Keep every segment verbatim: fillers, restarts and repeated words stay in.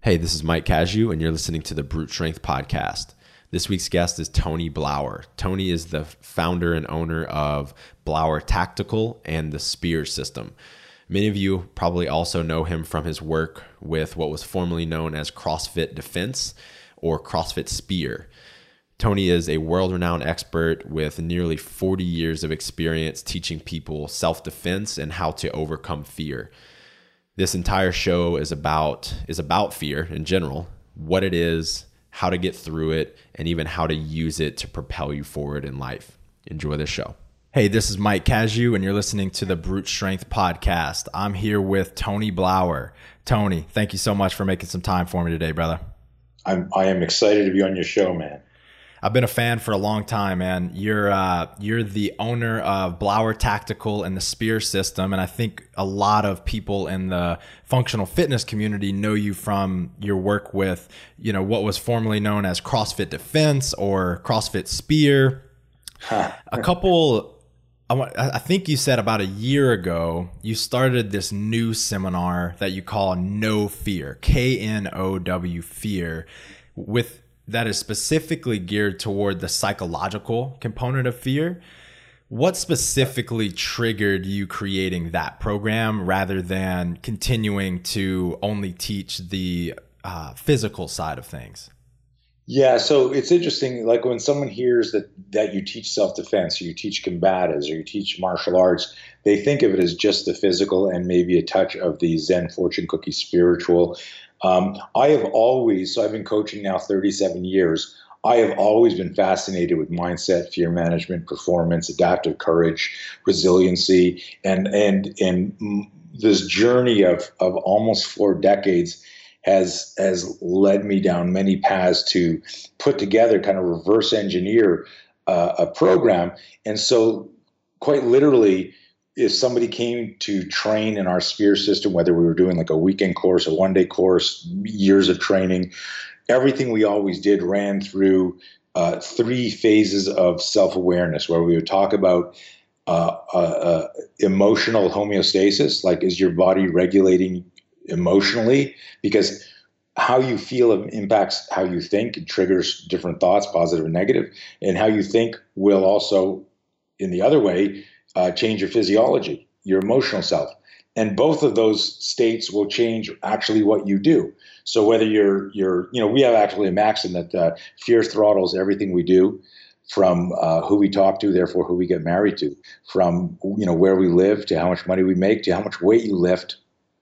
Hey, this is Mike Cazayoux, and you're listening to the Brute Strength Podcast. This week's guest is Tony Blauer. Tony is the founder and owner of Blauer Tactical and the Spear System. Many of you probably also know him from his work with what was formerly known as CrossFit Defense or CrossFit Spear. Tony is a world-renowned expert with nearly forty years of experience teaching people self-defense and how to overcome fear. This entire show is about is about fear in general, what it is, how to get through it, and even how to use it to propel you forward in life. Enjoy the show. Hey, this is Mike Cazayoux, and you're listening to the Brute Strength Podcast. I'm here with Tony Blauer. Tony, thank you so much for making some time for me today, brother. I'm I am excited to be on your show, man. I've been a fan for a long time, man. You're uh, you're the owner of Blauer Tactical and the Spear System, and I think a lot of people in the functional fitness community know you from your work with, you know, what was formerly known as CrossFit Defense or CrossFit Spear. Huh. A couple, I, want, I think you said about a year ago, you started this new seminar that you call No Fear, K N O W Fear, with that is specifically geared toward the psychological component of fear. What specifically triggered you creating that program rather than continuing to only teach the uh, physical side of things? Yeah, so it's interesting. Like when someone hears that that you teach self-defense, or you teach combatives, or you teach martial arts, they think of it as just the physical and maybe a touch of the Zen fortune cookie spiritual. Um, I have always, so I've been coaching now thirty-seven years. I have always been fascinated with mindset, fear management, performance, adaptive courage, resiliency, and and and this journey of of almost four decades has has led me down many paths to put together, kind of reverse engineer uh, a program. And so, quite literally, if somebody came to train in our Spear system, whether we were doing like a weekend course, a one-day course, years of training, everything we always did ran through uh, three phases of self-awareness, where we would talk about uh, uh, uh, emotional homeostasis, like is your body regulating emotionally? Because how you feel impacts how you think. It triggers different thoughts, positive and negative, and how you think will also, in the other way, Uh, change your physiology, your emotional self. And both of those states will change actually what you do. So whether you're, you're, you know, we have actually a maxim that uh, fear throttles everything we do, from uh, who we talk to, therefore who we get married to, from, you know, where we live to how much money we make to how much weight you lift,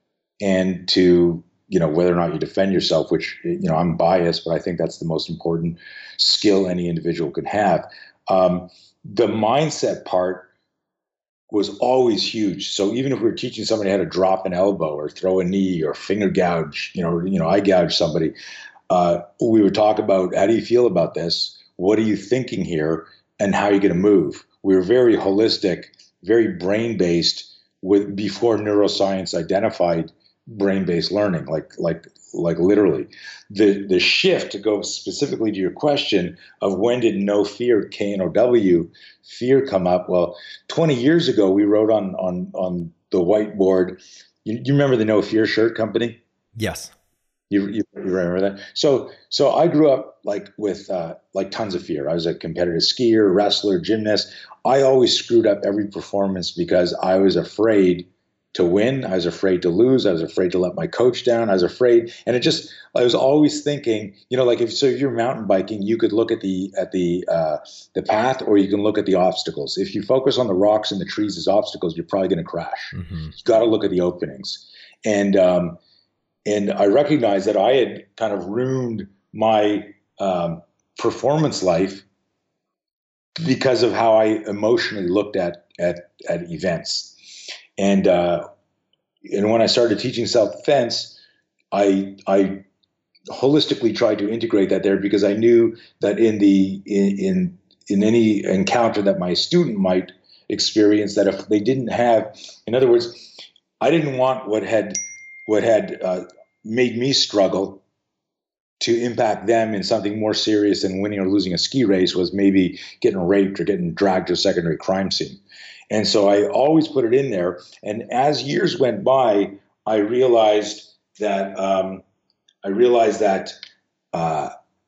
and to, you know, whether or not you defend yourself, which, you know, I'm biased, but I think that's the most important skill any individual can have. Um, the mindset part was always huge. So even if we were teaching somebody how to drop an elbow or throw a knee or finger gouge, you know, you know, eye gouge somebody, uh, we would talk about, how do you feel about this? What are you thinking here? And how are you going to move? We were very holistic, very brain-based, with before neuroscience identified brain-based learning, like like like literally. The the shift, to go specifically to your question of when did No Fear, K N O W, fear come up? Well, twenty years ago, we wrote on on on the whiteboard. You, you remember the No Fear shirt company? Yes. You, you, you remember that? So so I grew up like with uh, like tons of fear. I was a competitive skier, wrestler, gymnast. I always screwed up every performance because I was afraid to win. I was afraid to lose. I was afraid to let my coach down. I was afraid. And it just, I was always thinking, you know, like if, so if you're mountain biking, you could look at the, at the, uh, the path, or you can look at the obstacles. If you focus on the rocks and the trees as obstacles, you're probably going to crash. Mm-hmm. You got to look at the openings. And, um, and I recognized that I had kind of ruined my, um, performance life because of how I emotionally looked at, at, at events. And uh, and when I started teaching self-defense, I I holistically tried to integrate that there, because I knew that in the in in, in any encounter that my student might experience, that if they didn't have, in other words, I didn't want what had what had uh, made me struggle to impact them in something more serious than winning or losing a ski race, was maybe getting raped or getting dragged to a secondary crime scene. And so I always put it in there. And as years went by, I realized that um, I realized that uh,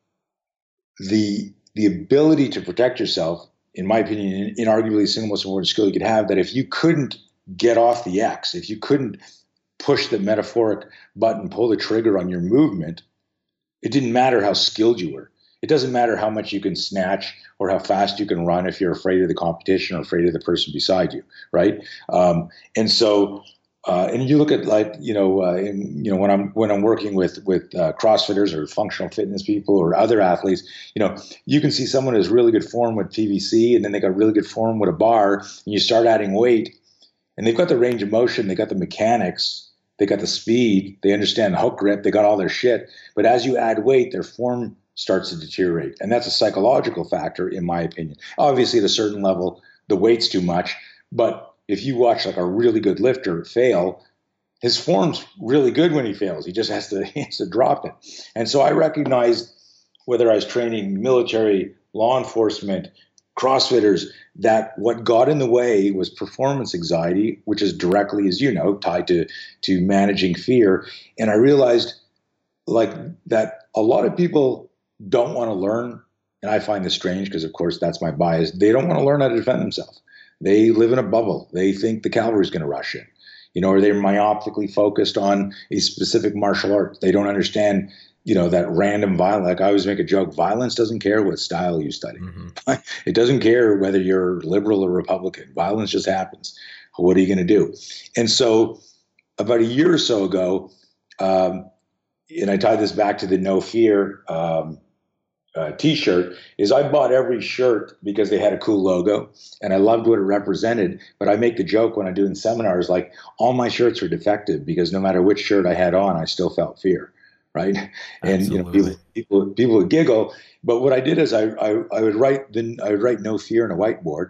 the the ability to protect yourself, in my opinion, inarguably the single most important skill you could have, that if you couldn't get off the X, if you couldn't push the metaphoric button, pull the trigger on your movement, it didn't matter how skilled you were. It doesn't matter how much you can snatch or how fast you can run if you're afraid of the competition or afraid of the person beside you, right? Um, and so, uh, and you look at like you know, uh, in, you know when I'm when I'm working with with uh, CrossFitters or functional fitness people or other athletes, you know, you can see someone who has really good form with P V C, and then they got really good form with a bar, and you start adding weight, and they've got the range of motion, they got the mechanics, they got the speed, they understand the hook grip, they got all their shit. But as you add weight, their form starts to deteriorate. And that's a psychological factor, in my opinion. Obviously, at a certain level, the weight's too much. But if you watch like a really good lifter fail, his form's really good when he fails. He just has to, he has to drop it. And so I recognized, whether I was training military, law enforcement, CrossFitters, that what got in the way was performance anxiety, which is directly, as you know, tied to, to managing fear. And I realized like that a lot of people don't want to learn. And I find this strange because, of course, that's my bias. They don't want to learn how to defend themselves. They live in a bubble. They think the cavalry is going to rush in, you know, or they're myopically focused on a specific martial art. They don't understand, you know, that random violence. Like I always make a joke, violence doesn't care what style you study. Mm-hmm. It doesn't care whether you're liberal or Republican. Violence just happens. What are you going to do? And so about a year or so ago, um, and I tie this back to the No Fear um, uh, t-shirt, is I bought every shirt because they had a cool logo and I loved what it represented. But I make the joke when I'm doing seminars, like all my shirts are defective because no matter which shirt I had on, I still felt fear. Right. And Absolutely. you know, people, people, people would giggle. But what I did is I, I, I would write the, I would write No Fear on a whiteboard.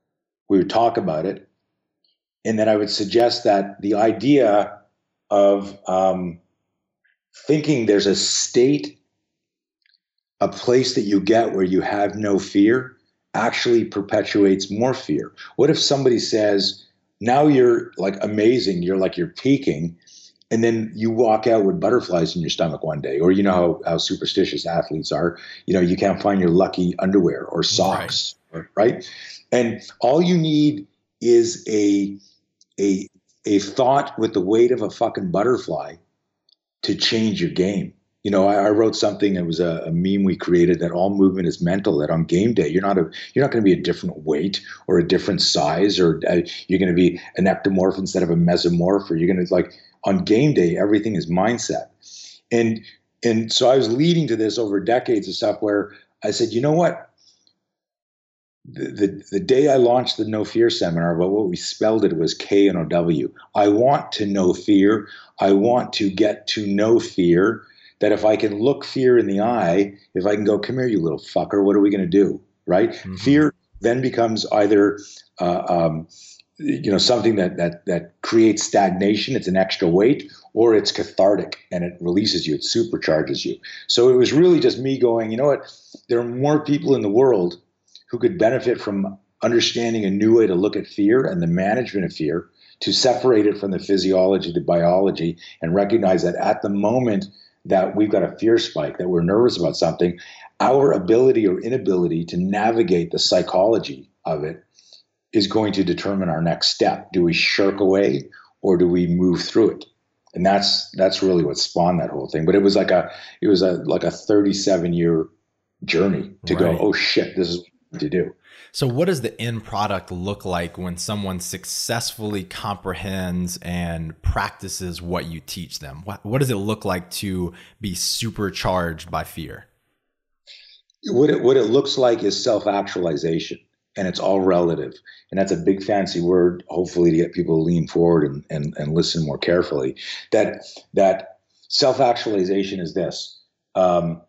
We would talk about it. And then I would suggest that the idea of um, thinking there's a state, a place that you get where you have no fear actually perpetuates more fear. What if somebody says, now you're like amazing, you're like you're peaking, and then you walk out with butterflies in your stomach one day, or you know how, how superstitious athletes are, you know, you can't find your lucky underwear or socks, right? right? And all you need is a, a, a thought with the weight of a fucking butterfly to change your game. You know, I, I wrote something, it was a, a meme we created, that all movement is mental, that on game day, you're not a, you're not going to be a different weight or a different size, or uh, you're going to be an ectomorph instead of a mesomorph, or you're going to like, on game day, everything is mindset. And, and so I was leading to this over decades of stuff where I said, you know what? The, the, the day I launched the No Fear seminar, but what we spelled it was K N O W. I want to know fear. I want to get to know fear, that if I can look fear in the eye, if I can go, come here, you little fucker, what are we going to do? Right? Mm-hmm. Fear then becomes either, uh, um, you know, something that, that, that creates stagnation. It's an extra weight, or it's cathartic and it releases you. It supercharges you. So it was really just me going, you know what? There are more people in the world who could benefit from understanding a new way to look at fear and the management of fear, to separate it from the physiology, the biology, and recognize that at the moment that we've got a fear spike, that we're nervous about something, our ability or inability to navigate the psychology of it is going to determine our next step. Do we shirk away or do we move through it? And that's that's really what spawned that whole thing. But it was like a it was a like a thirty-seven year journey to right. go, oh shit, this is to do. So what does the end product look like when someone successfully comprehends and practices what you teach them? What, what does it look like to be supercharged by fear? What it, what it looks like is self-actualization, and it's all relative. And that's a big fancy word, hopefully to get people to lean forward and, and, and listen more carefully. That, that self-actualization is this. Um,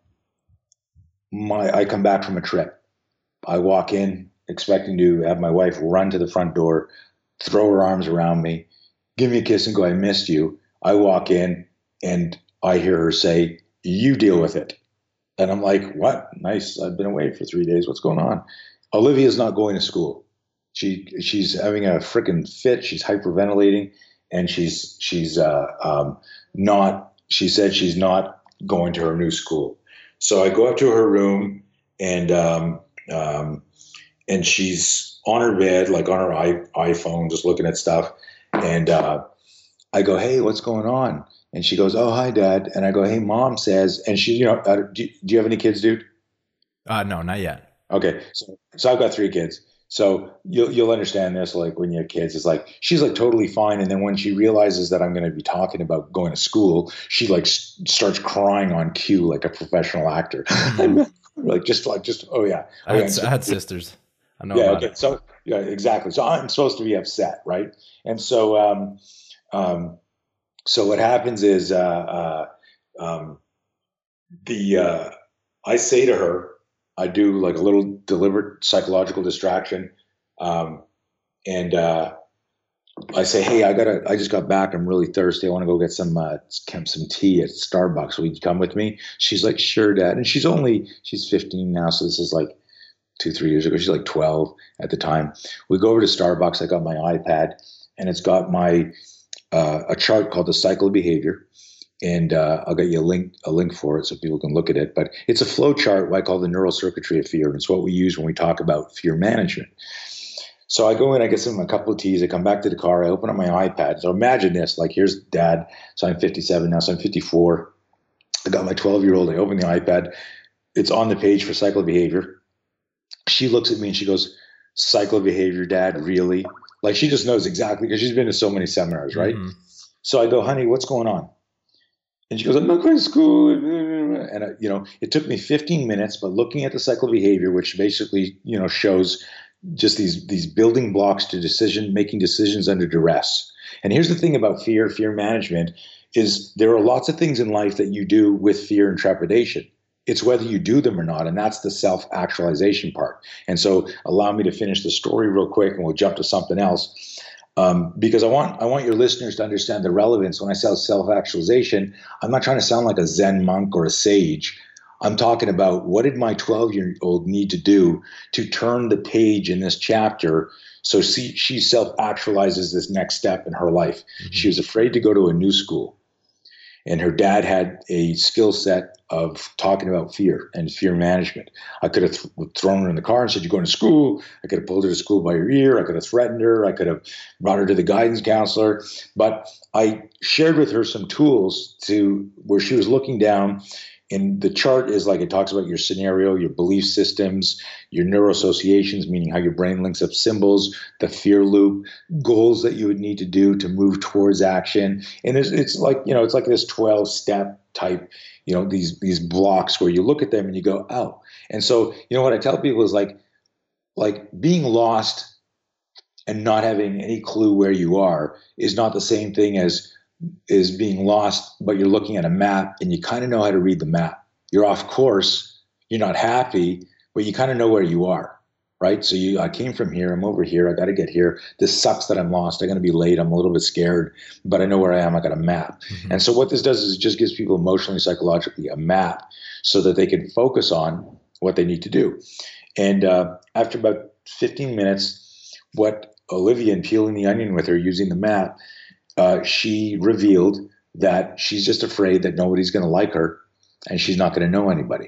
my, I come back from a trip. I walk in expecting to have my wife run to the front door, throw her arms around me, give me a kiss and go, I missed you. I walk in and I hear her say, you deal with it. And I'm like, what? Nice. I've been away for three days. What's going on? Olivia's not going to school. She she's having a freaking fit. She's hyperventilating, and she's she's uh, um, not. She said she's not going to her new school. So I go up to her room, and um, um, and she's on her bed, like on her I- iPhone, just looking at stuff. And uh, I go, "Hey, what's going on?" And she goes, "Oh, hi, Dad." And I go, "Hey, Mom says," and she, you know, uh, do, do you have any kids, dude? Uh, no, not yet. Okay, so so I've got three kids. So you'll you'll understand this, like when you have kids, it's like she's like totally fine, and then when she realizes that I'm going to be talking about going to school, she like s- starts crying on cue like a professional actor. I'm like just like just oh yeah, I oh yeah, had, and so- I had sisters. I know yeah, about okay, it. so yeah, exactly. So I'm supposed to be upset, right? And so um, um, so what happens is uh, uh, um, the uh, I say to her, I do like a little deliberate psychological distraction, um, and uh, I say, "Hey, I gotta, I just got back. I'm really thirsty. I want to go get some uh, some tea at Starbucks. Will you come with me?" She's like, "Sure, Dad." And she's only she's fifteen now, so this is like two, three years ago. She's like twelve at the time. We go over to Starbucks. I got my iPad, and it's got my uh, a chart called the cycle of behavior, and uh, I'll get you a link a link for it so people can look at it. But it's a flow chart, what I call the neural circuitry of fear, and it's what we use when we talk about fear management. So I go in, I get some a couple of teas, I come back to the car, I open up my iPad. So imagine this, like here's Dad. So I'm fifty-seven now, so I'm fifty-four. I got my twelve year old. I open the iPad. It's on the page for cycle of behavior. She looks at me and she goes, "Cycle of behavior, Dad, really?" Like she just knows exactly because she's been to so many seminars, right? Mhm. So I go, "Honey, what's going on?" And she goes, "I'm not going to school." And, uh, you know, it took me fifteen minutes, but looking at the cycle of behavior, which basically, you know, shows just these, these building blocks to decision, making decisions under duress. And here's the thing about fear, fear management is there are lots of things in life that you do with fear and trepidation. It's whether you do them or not. And that's the self-actualization part. And so allow me to finish the story real quick and we'll jump to something else. Um, because I want I want your listeners to understand the relevance. When I say self-actualization, I'm not trying to sound like a Zen monk or a sage. I'm talking about what did my twelve-year-old need to do to turn the page in this chapter so she, she self-actualizes this next step in her life. Mm-hmm. She was afraid to go to a new school. And her dad had a skill set of talking about fear and fear management. I could have th- thrown her in the car and said, "You're going to school." I could have pulled her to school by her ear. I could have threatened her. I could have brought her to the guidance counselor. But I shared with her some tools to where she was looking down. And the chart is like it talks about your scenario, your belief systems, your neuroassociations, meaning how your brain links up symbols, the fear loop, goals that you would need to do to move towards action. And it's, it's like, you know, it's like this twelve step type, you know, these, these blocks where you look at them and you go, oh. And so, you know, what I tell people is like, like being lost and not having any clue where you are is not the same thing as is being lost, but you're looking at a map and you kind of know how to read the map. You're off course, you're not happy, but you kind of know where you are, right? So you, I came from here, I'm over here, I got to get here. This sucks that I'm lost. I'm going to be late. I'm a little bit scared, but I know where I am. I got a map. Mm-hmm. And so what this does is it just gives people emotionally, psychologically a map so that they can focus on what they need to do. And uh, after about fifteen minutes, what Olivia and peeling the onion with her using the map, Uh, she revealed that she's just afraid that nobody's going to like her and she's not going to know anybody.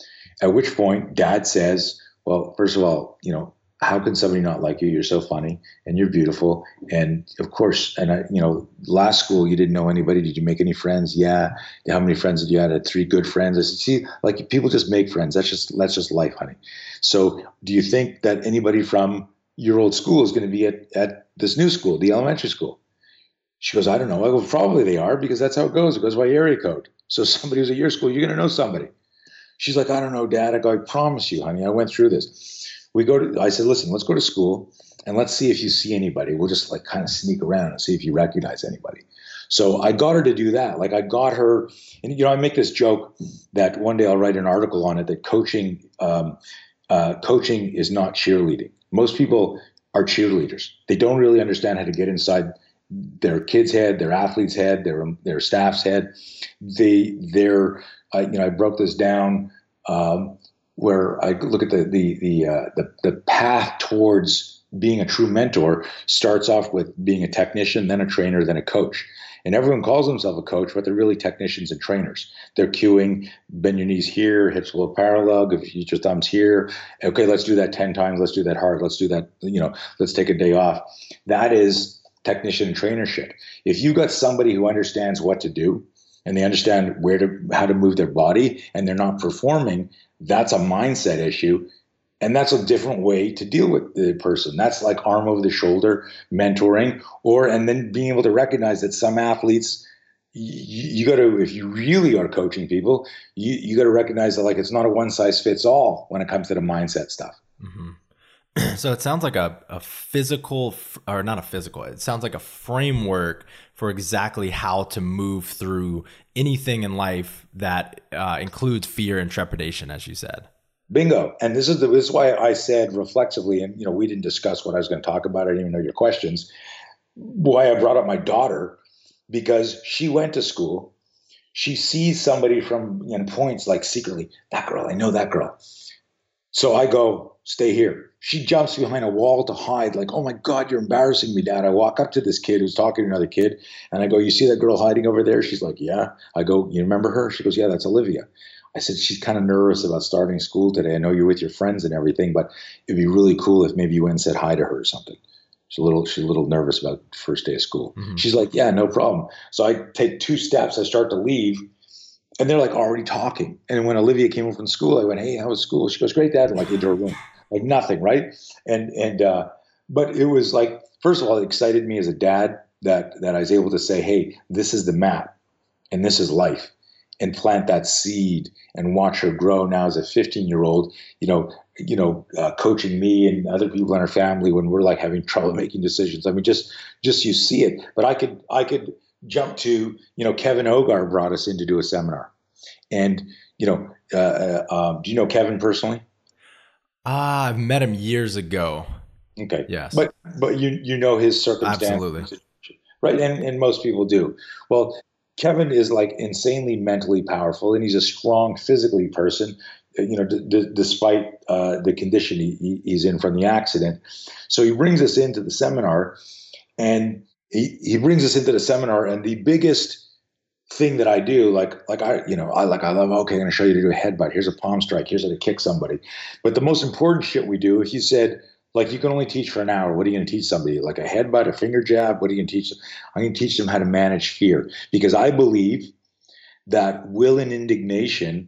At which point Dad says, well, first of all, you know, how can somebody not like you? You're so funny and you're beautiful. And of course, and I, you know, last school, you didn't know anybody. Did you make any friends? Yeah. How many friends did you have? I had three good friends. I said, see, like people just make friends. That's just, that's just life, honey. So do you think that anybody from your old school is going to be at, at this new school, the elementary school? She goes, I don't know. I go, probably they are because that's how it goes. It goes by area code. So somebody who's at your school, you're going to know somebody. She's like, I don't know, Dad. I go, I promise you, honey, I went through this. We go to, I said, listen, let's go to school and let's see if you see anybody. We'll just like kind of sneak around and see if you recognize anybody. So I got her to do that. Like I got her, and you know, I make this joke that one day I'll write an article on it that coaching, um, uh, coaching is not cheerleading. Most people are cheerleaders. They don't really understand how to get inside their kid's head, their athlete's head, their their staff's head. They they're uh, you know I broke this down um, where I look at the the the, uh, the the path towards being a true mentor starts off with being a technician, then a trainer, then a coach. And everyone calls themselves a coach, but they're really technicians and trainers. They're cueing, bend your knees here, hips a little parallel, give your thumbs here. Okay, let's do that ten times. Let's do that hard. Let's do that, you know, let's take a day off. That is technician and trainership. If you got somebody who understands what to do and they understand where to, how to move their body, and they're not performing, that's a mindset issue. And that's a different way to deal with the person. That's like arm over the shoulder mentoring, or, and then being able to recognize that some athletes, you, you got to, if you really are coaching people, you, you got to recognize that like, it's not a one size fits all when it comes to the mindset stuff. Mm-hmm. So it sounds like a, a physical, or not a physical, it sounds like a framework for exactly how to move through anything in life that uh, includes fear and trepidation, as you said. Bingo. And this is the, this is why I said reflexively, and you know, we didn't discuss what I was going to talk about. I didn't even know your questions. Why I brought up my daughter, because she went to school. She sees somebody from, you know, points like secretly, that girl, I know that girl. So I go, stay here. She jumps behind a wall to hide, like, oh my God, you're embarrassing me, Dad. I walk up to this kid who's talking to another kid, and I go, you see that girl hiding over there? She's like, yeah. I go, you remember her? She goes, yeah, that's Olivia. I said, she's kind of nervous about starting school today. I know you're with your friends and everything, but it'd be really cool if maybe you went and said hi to her or something. She's a little, she's a little nervous about the first day of school. Mm-hmm. She's like, yeah, no problem. So I take two steps, I start to leave, and they're like already talking. And when Olivia came home from school, I went, hey, how was school? She goes, great, Dad. And like into her room, like nothing, right? And, and, uh, but it was like, first of all, it excited me as a dad that, that I was able to say, hey, this is the map and this is life. And plant that seed and watch her grow now as a fifteen year old, you know, you know, uh, coaching me and other people in our family when we're like having trouble making decisions. I mean, just, just you see it, but I could, I could jump to, you know, Kevin Ogar brought us in to do a seminar, and, you know, uh, uh, um, do you know Kevin personally? Ah, uh, I've met him years ago. Okay. Yes. But, but you, you know, his circumstances. Absolutely. Right. And, and most people do. Well, Kevin is like insanely mentally powerful, and he's a strong physically person, you know, d- d- despite uh, the condition he, he's in from the accident. So he brings us into the seminar, and he, he brings us into the seminar. And the biggest thing that I do, like, like I, you know, I like, I love, okay, I'm going to show you to do a headbutt. Here's a palm strike. Here's how to kick somebody. But the most important shit we do, he said, like, you can only teach for an hour. What are you going to teach somebody? Like a headbutt, a finger jab? What are you going to teach them? I'm going to teach them how to manage fear, because I believe that will and indignation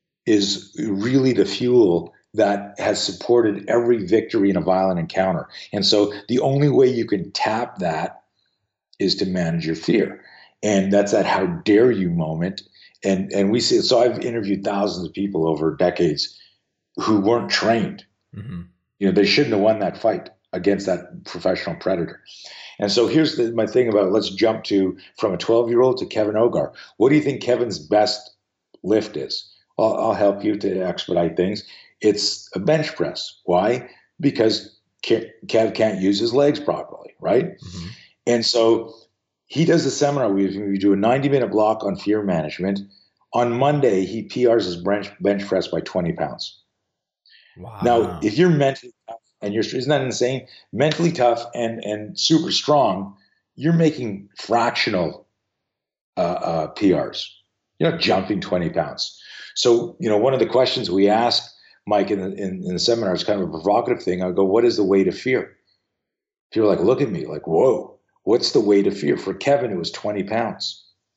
is really the fuel that has supported every victory in a violent encounter. And so the only way you can tap that is to manage your fear. And that's that how dare you moment. And, and we see, so I've interviewed thousands of people over decades who weren't trained. Mm-hmm. You know, they shouldn't have won that fight against that professional predator. And so here's the, my thing about, let's jump to from a twelve-year-old to Kevin Ogar. What do you think Kevin's best lift is? I'll, I'll help you to expedite things. It's a bench press. Why? Because Kev can't use his legs properly, right? Mm-hmm. And so he does the seminar. We, we do a ninety-minute block on fear management. On Monday, he P Rs his bench, bench press by twenty pounds. Wow. Now, if you're mentally tough and you're, isn't that insane? Mentally tough and, and super strong, you're making fractional uh, uh, P Rs. You're not jumping twenty pounds. So, you know, one of the questions we ask Mike in the, in, in the seminar is kind of a provocative thing. I go, what is the weight of fear? People are like, look at me like, whoa, what's the weight of fear? For Kevin, it was twenty pounds.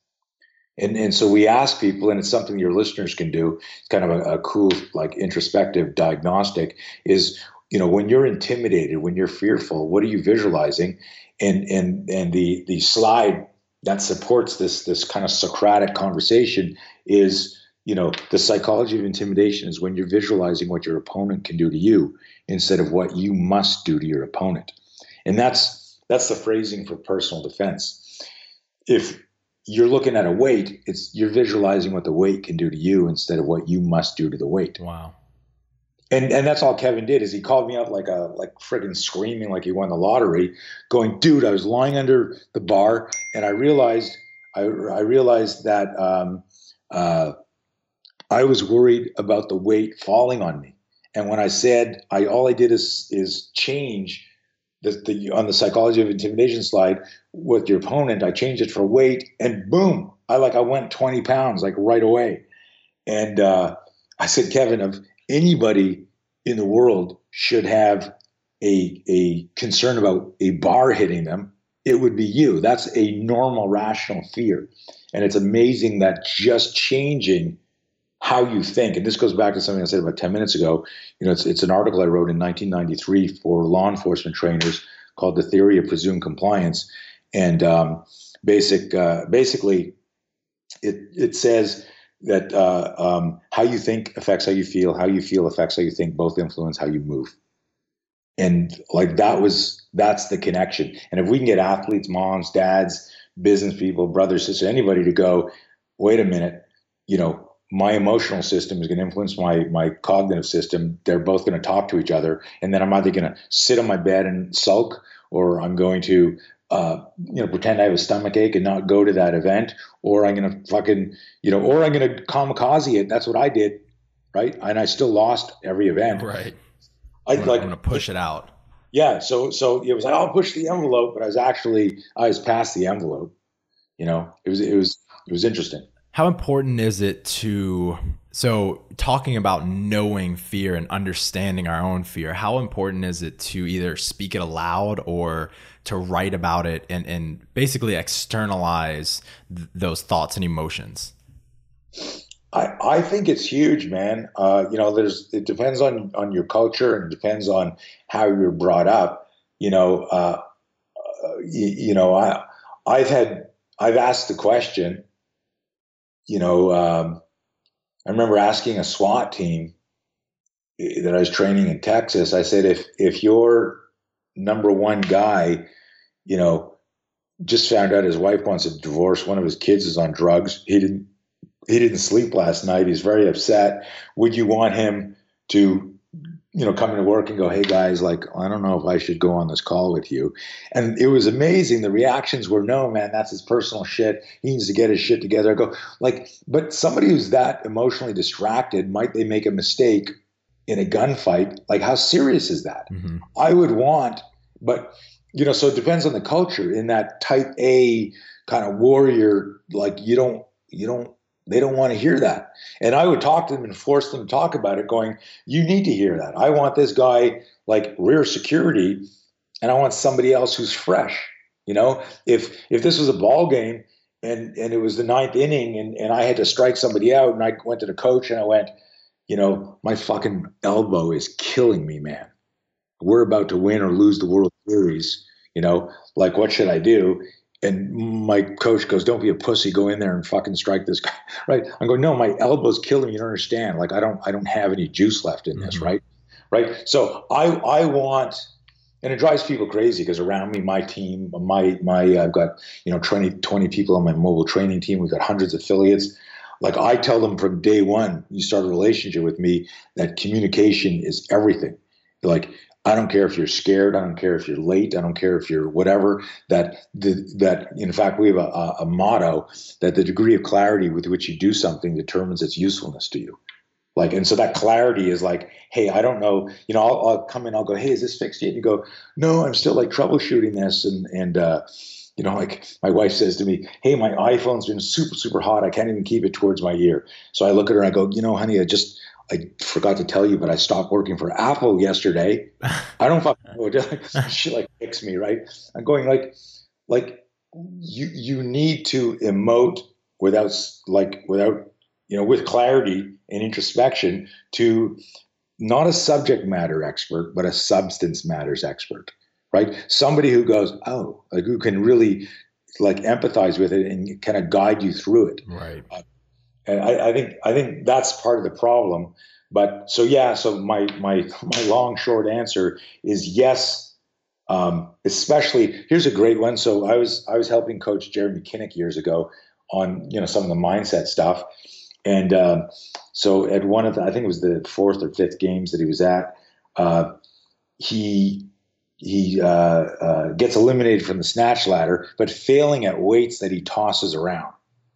And and so we ask people, and it's something your listeners can do. It's kind of a, a cool, like, introspective diagnostic is, you know, when you're intimidated, when you're fearful, what are you visualizing? And and and the the slide that supports this this kind of Socratic conversation is, you know, the psychology of intimidation is when you're visualizing what your opponent can do to you instead of what you must do to your opponent. And that's that's the phrasing for personal defense. If you're looking at a weight, it's you're visualizing what the weight can do to you instead of what you must do to the weight. Wow. And and that's all Kevin did is he called me up like a like friggin' screaming like he won the lottery, going, dude, I was lying under the bar and I realized I I realized that um, uh, I was worried about the weight falling on me. And when I said I all I did is is change the, the on the psychology of intimidation slide with your opponent, I changed it for weight, and boom, I like I went twenty pounds like right away. And uh, I said, Kevin, if anybody in the world should have a a concern about a bar hitting them, it would be you. That's a normal, rational fear. And it's amazing that just changing how you think, and this goes back to something I said about ten minutes ago. You know, it's it's an article I wrote in nineteen ninety-three for law enforcement trainers called "The Theory of Presumed Compliance," and um, basic uh, basically, it it says that uh, um, how you think affects how you feel, how you feel affects how you think. Both influence how you move, and like that was that's the connection. And if we can get athletes, moms, dads, business people, brothers, sisters, anybody to go, wait a minute, you know. My emotional system is going to influence my my cognitive system. They're both going to talk to each other, and then I'm either going to sit on my bed and sulk, or I'm going to uh, you know pretend I have a stomach ache and not go to that event, or I'm going to fucking you know, or I'm going to kamikaze it. That's what I did, right? And I still lost every event. Right. I I'm gonna, like I'm gonna push it out. Yeah. So so it was like I'll push the envelope, but I was actually I was past the envelope. You know, it was it was it was interesting. How important is it to, so talking about knowing fear and understanding our own fear, how important is it to either speak it aloud or to write about it and, and basically externalize th- those thoughts and emotions? I, I think it's huge, man. Uh, you know, there's, it depends on, on your culture, and it depends on how you're brought up. You know, uh, uh, you, you know, I, I've had, I've asked the question. You know, um, I remember asking a SWAT team that I was training in Texas. I said, if if your number one guy, you know, just found out his wife wants a divorce, one of his kids is on drugs, he didn't he didn't sleep last night, he's very upset. Would you want him to, you know, come into work and go, hey guys, like, I don't know if I should go on this call with you? And it was amazing. The reactions were, no, man, that's his personal shit. He needs to get his shit together. I go, like, but somebody who's that emotionally distracted, might they make a mistake in a gunfight? Like, how serious is that? Mm-hmm. I would want, but, you know, so it depends on the culture. In that type A kind of warrior, like, you don't, you don't, they don't want to hear that. And I would talk to them and force them to talk about it, going, you need to hear that. I want this guy like rear security, and I want somebody else who's fresh. You know, if if this was a ball game and and it was the ninth inning and, and I had to strike somebody out, and I went to the coach and I went, you know, my fucking elbow is killing me, man. We're about to win or lose the World Series. You know, like, what should I do? And my coach goes, don't be a pussy. Go in there and fucking strike this guy. Right. I'm going, no, my elbow's killing me. You don't understand. Like, I don't, I don't have any juice left in this. Mm-hmm. Right. Right. So I, I want, and it drives people crazy because around me, my team, my, my, I've got, you know, twenty, twenty people on my mobile training team. We've got hundreds of affiliates. Like, I tell them from day one, you start a relationship with me, that communication is everything. Like, I don't care if you're scared. I don't care if you're late. I don't care if you're whatever. That the, that in fact, we have a, a motto that the degree of clarity with which you do something determines its usefulness to you. Like, and so that clarity is like, hey, I don't know. You know, I'll, I'll come in. I'll go, hey, is this fixed yet? And you go, no, I'm still like troubleshooting this. And and uh, you know, like my wife says to me, hey, my iPhone's been super super hot. I can't even keep it towards my ear. So I look at her and I go, you know, honey, I just. I forgot to tell you, but I stopped working for Apple yesterday. I don't fucking know. She like kicks me, right? I'm going like, like you you need to emote without like without you know with clarity and introspection to not a subject matter expert, but a substance matters expert, right? Somebody who goes, oh, like who can really like empathize with it and kind of guide you through it, right? Uh, And I, I think I think that's part of the problem. But so yeah, so my my my long short answer is yes. Um, especially here's a great one. So I was I was helping coach Jeremy Kinnick years ago on you know some of the mindset stuff, and um, so at one of the, I think it was the fourth or fifth games that he was at, uh, he he uh, uh, gets eliminated from the snatch ladder, but failing at weights that he tosses around.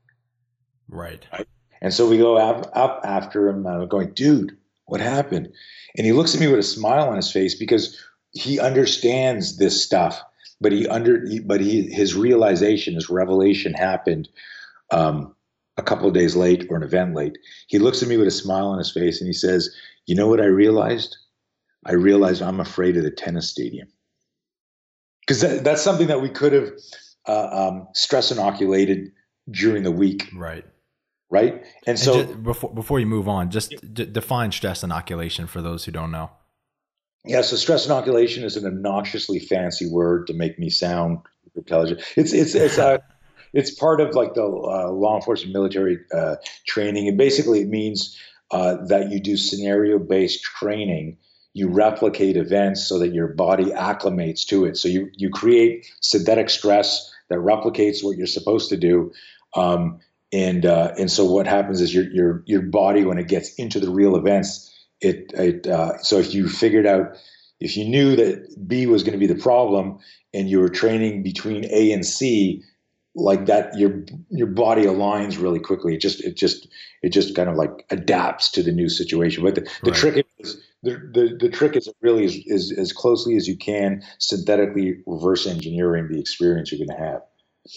Right. Right? And so we go up, up after him, uh, going, dude, what happened? And he looks at me with a smile on his face because he understands this stuff, but he under but he his realization, his revelation happened um, a couple of days late or an event late. He looks at me with a smile on his face and he says, "You know what I realized? I realized I'm afraid of the tennis stadium." Because that, that's something that we could have uh, um, stress inoculated during the week. Right. Right. And so and just, before, before you move on, just d- define stress inoculation for those who don't know. Yeah. So stress inoculation is an obnoxiously fancy word to make me sound intelligent. It's, it's, it's, uh, it's part of like the uh, law enforcement military uh, training. And basically it means uh, that you do scenario based training. You replicate events so that your body acclimates to it. So you, you create synthetic stress that replicates what you're supposed to do. Um, and, uh, and so what happens is your, your, your body, when it gets into the real events, it, it, uh, so if you figured out, if you knew that B was going to be the problem and you were training between A and C, like that, your, your body aligns really quickly. It just, it just, it just kind of like adapts to the new situation. But the, the Right. trick is, The, the the trick is really is, is as closely as you can synthetically reverse engineering the experience you're going to have.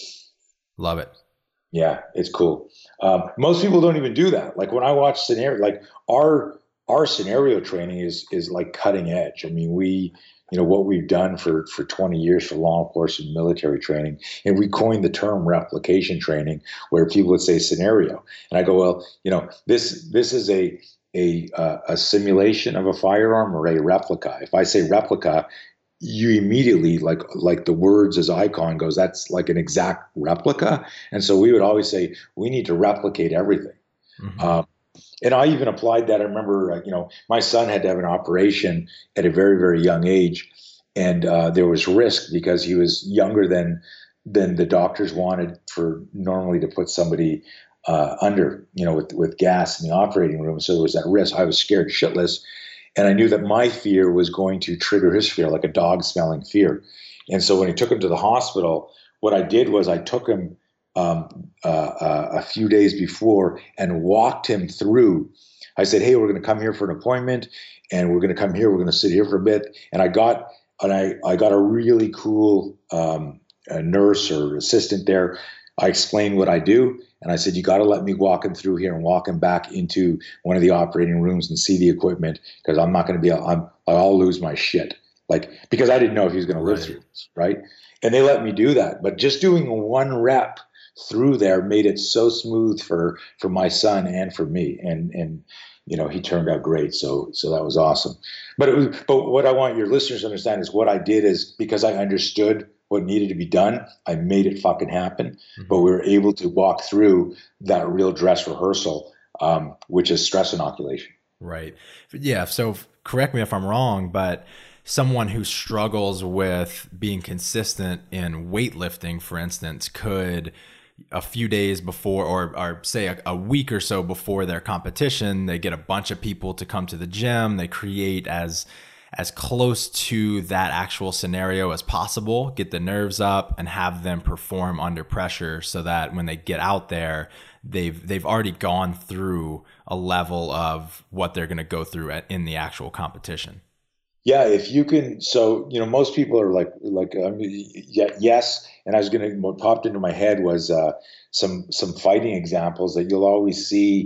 Love it. Yeah, it's cool. Um, most people don't even do that. Like when I watch scenario, like our our scenario training is is like cutting edge. I mean, we you know what we've done for for twenty years for law enforcement military training, and we coined the term replication training, where people would say scenario, and I go, well, you know, this this is a a uh, a simulation of a firearm or a replica. If I say replica, you immediately like like the words as icon goes, that's like an exact replica. And so we would always say we need to replicate everything. Mm-hmm. Um, and I even applied that. I remember, uh, you know, my son had to have an operation at a very very young age, and uh, there was risk because he was younger than than the doctors wanted for normally to put somebody Uh, under, you know, with, with gas in the operating room. So there was that risk. I was scared shitless. And I knew that my fear was going to trigger his fear, like a dog smelling fear. And so when he took him to the hospital, what I did was I took him um, uh, uh, a few days before and walked him through. I said, hey, we're going to come here for an appointment and we're going to come here. We're going to sit here for a bit. And I got, and I, I got a really cool um, a nurse or assistant there. I explained what I do. And I said, you got to let me walk him through here and walk him back into one of the operating rooms and see the equipment, because I'm not going to be, I'm, I'll lose my shit. Like, because I didn't know if he was going to live right. through this, right? And they let me do that. But just doing one rep through there made it so smooth for, for my son and for me. And, and, you know, he turned out great. So, so that was awesome. But it was, but what I want your listeners to understand is what I did is because I understood what needed to be done, I made it fucking happen. Mm-hmm. But we were able to walk through that real dress rehearsal, um, which is stress inoculation. Right. Yeah. So correct me if I'm wrong, but someone who struggles with being consistent in weightlifting, for instance, could a few days before, or, or say a, a week or so before their competition, they get a bunch of people to come to the gym. They create as as close to that actual scenario as possible, get the nerves up and have them perform under pressure so that when they get out there, they've they've already gone through a level of what they're going to go through at, in the actual competition. Yeah, if you can, so, you know, most people are like, like, I mean, yeah, yes. And I was going to, what popped into my head was uh, some, some fighting examples that you'll always see,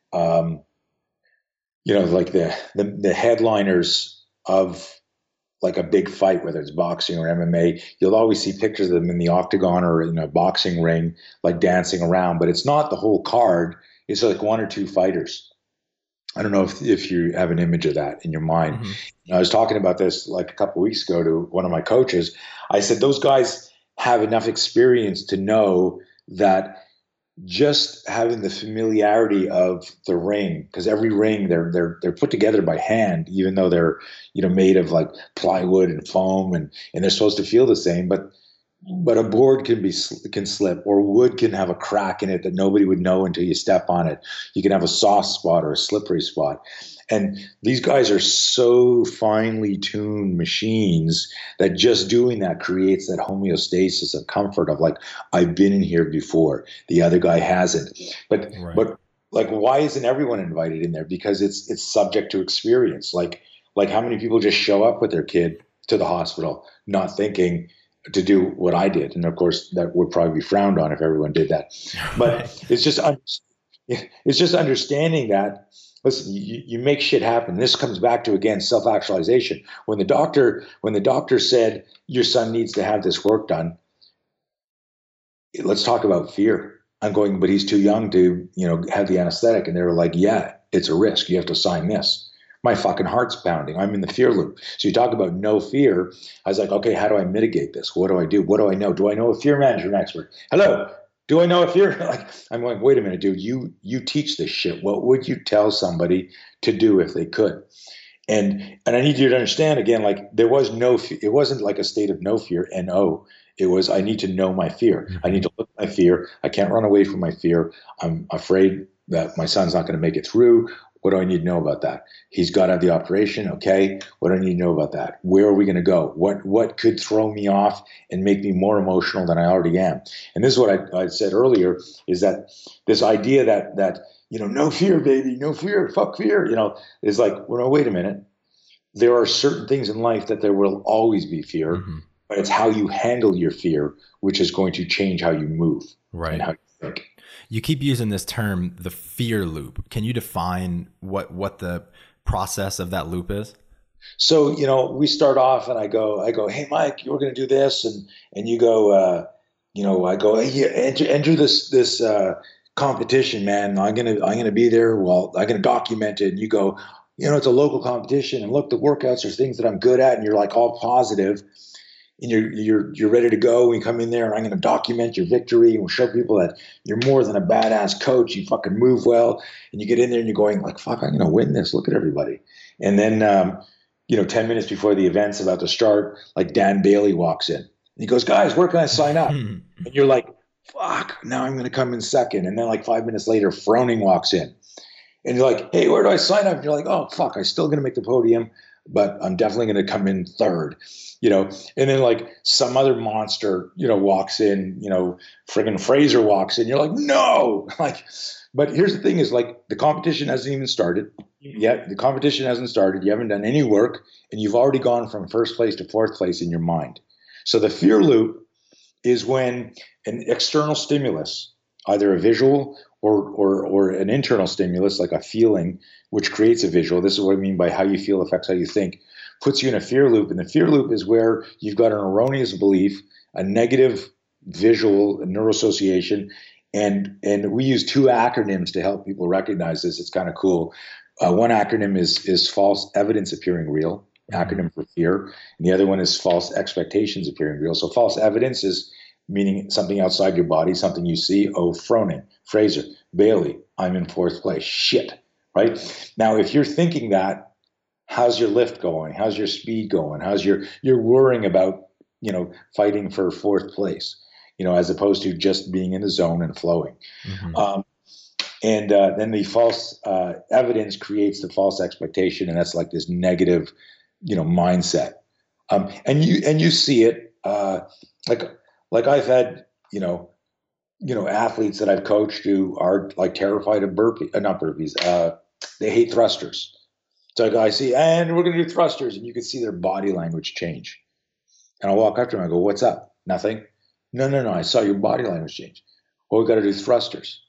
um, you know, like the, the, the headliners of like a big fight, whether it's boxing or M M A, you'll always see pictures of them in the octagon or in a boxing ring, like dancing around, but it's not the whole card. It's like one or two fighters. I don't know if, if you have an image of that in your mind. Mm-hmm. I was talking about this like a couple of weeks ago to one of my coaches. I said, those guys have enough experience to know that just having the familiarity of the ring, because every ring they're they're they're put together by hand, even though they're, you know, made of like plywood and foam, and and they're supposed to feel the same, but but a board can be can slip, or wood can have a crack in it that nobody would know until you step on it. You can have a soft spot or a slippery spot. And these guys are so finely tuned machines that just doing that creates that homeostasis of comfort of like, I've been in here before, the other guy hasn't. But right. but like, why isn't everyone invited in there? Because it's it's subject to experience. Like like how many people just show up with their kid to the hospital, not thinking to do what I did. And of course, that would probably be frowned on if everyone did that. But it's just it's just understanding that, listen, you, you make shit happen. This comes back to, again, self-actualization. When the doctor when the doctor said your son needs to have this work done, let's talk about fear. I'm going, but he's too young to, you know, have the anesthetic. And they were like, yeah, it's a risk. You have to sign this. My fucking heart's pounding. I'm in the fear loop. So you talk about no fear. I was like, okay, how do I mitigate this? What do I do? What do I know? Do I know a fear management expert? Hello. Do I know a fear? Like, I'm going, wait a minute, dude, you, you teach this shit. What would you tell somebody to do if they could? And, and I need you to understand, again, like, there was no, it wasn't like a state of no fear, N O. It was, I need to know my fear. I need to look at my fear. I can't run away from my fear. I'm afraid that my son's not going to make it through. What do I need to know about that? He's got to have the operation. Okay. What do I need to know about that? Where are we going to go? What, what could throw me off and make me more emotional than I already am? And this is what I, I said earlier, is that this idea that, that, you know, no fear, baby, no fear, fuck fear, you know, is like, well, no, wait a minute. There are certain things in life that there will always be fear. Mm-hmm. But it's how you handle your fear, which is going to change how you move, right? And how you think. You keep using this term, the fear loop. Can you define what what the process of that loop is? So, you know, we start off, and I go, I go, hey, Mike, you're going to do this, and and you go, uh, you know, I go, hey, yeah, enter, enter this this uh, competition, man. I'm gonna I'm gonna be there. Well, I'm gonna document it. And you go, you know, it's a local competition, and look, the workouts are things that I'm good at, and you're like all positive. And you're you're you're ready to go. We come in there, and I'm going to document your victory, and we'll show people that you're more than a badass coach. You fucking move well, and you get in there, and you're going like, "Fuck, I'm going to win this. Look at everybody." And then, um, you know, ten minutes before the event's about to start, like Dan Bailey walks in, and he goes, "Guys, where can I sign up?" And you're like, "Fuck, now I'm going to come in second." And then, like five minutes later, Froning walks in, and you're like, "Hey, where do I sign up?" And you're like, "Oh, fuck, I'm still going to make the podium, but I'm definitely going to come in third." You know, and then like some other monster, you know, walks in, you know, friggin' Fraser walks in. You're like, no, like, but here's the thing is like the competition hasn't even started yet. The competition hasn't started. You haven't done any work, and you've already gone from first place to fourth place in your mind. So the fear loop is when an external stimulus, either a visual or, or, or an internal stimulus, like a feeling, which creates a visual. This is what I mean by how you feel affects how you think. Puts you in a fear loop. And the fear loop is where you've got an erroneous belief, a negative visual, a neuroassociation. And, and we use two acronyms to help people recognize this. It's kind of cool. Uh, one acronym is, is false evidence appearing real, acronym for fear. And the other one is false expectations appearing real. So false evidence is meaning something outside your body, something you see. Oh, Froning, Fraser, Bailey, I'm in fourth place. Shit, right? Now, if you're thinking that, how's your lift going? How's your speed going? How's your, you're worrying about, you know, fighting for fourth place, you know, as opposed to just being in the zone and flowing. Mm-hmm. Um, and uh, then the false uh, evidence creates the false expectation. And that's like this negative, you know, mindset. Um, and you, and you see it uh, like, like I've had, you know, you know, athletes that I've coached who are like terrified of burpee, uh, not burpees. Uh, they hate thrusters. So I see, and we're going to do thrusters, and you can see their body language change. And I'll walk up to them and I go, what's up? Nothing? No, no, no, I saw your body language change. Well, we got to do thrusters.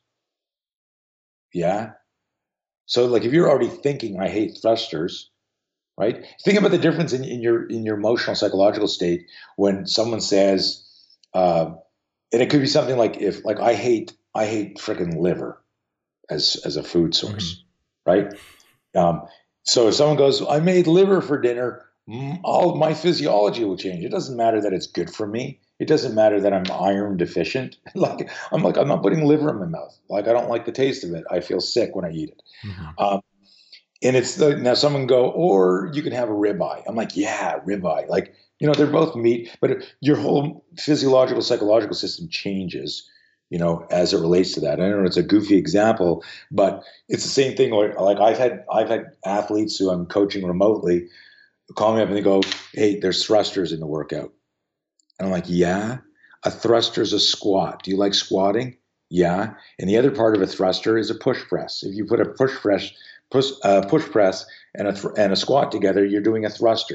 Yeah? So like if you're already thinking, I hate thrusters, right? Think about the difference in, in your in your emotional, psychological state when someone says, uh, and it could be something like if, like I hate, I hate freaking liver as, as a food source, mm-hmm. right? Um, So if someone goes, I made liver for dinner, all my physiology will change. It doesn't matter that it's good for me. It doesn't matter that I'm iron deficient. Like I'm like, I'm not putting liver in my mouth. Like I don't like the taste of it. I feel sick when I eat it. Mm-hmm. Um, and it's the, now someone go, or you can have a ribeye. I'm like, yeah, ribeye. Like, you know, they're both meat, but your whole physiological, psychological system changes, you know, as it relates to that. I know it's a goofy example, but it's the same thing. Like I've had, I've had athletes who I'm coaching remotely call me up and they go, hey, there's thrusters in the workout. And I'm like, yeah, a thruster is a squat. Do you like squatting? Yeah. And the other part of a thruster is a push press. If you put a push press, push, uh, push press and a, th- and a squat together, you're doing a thruster.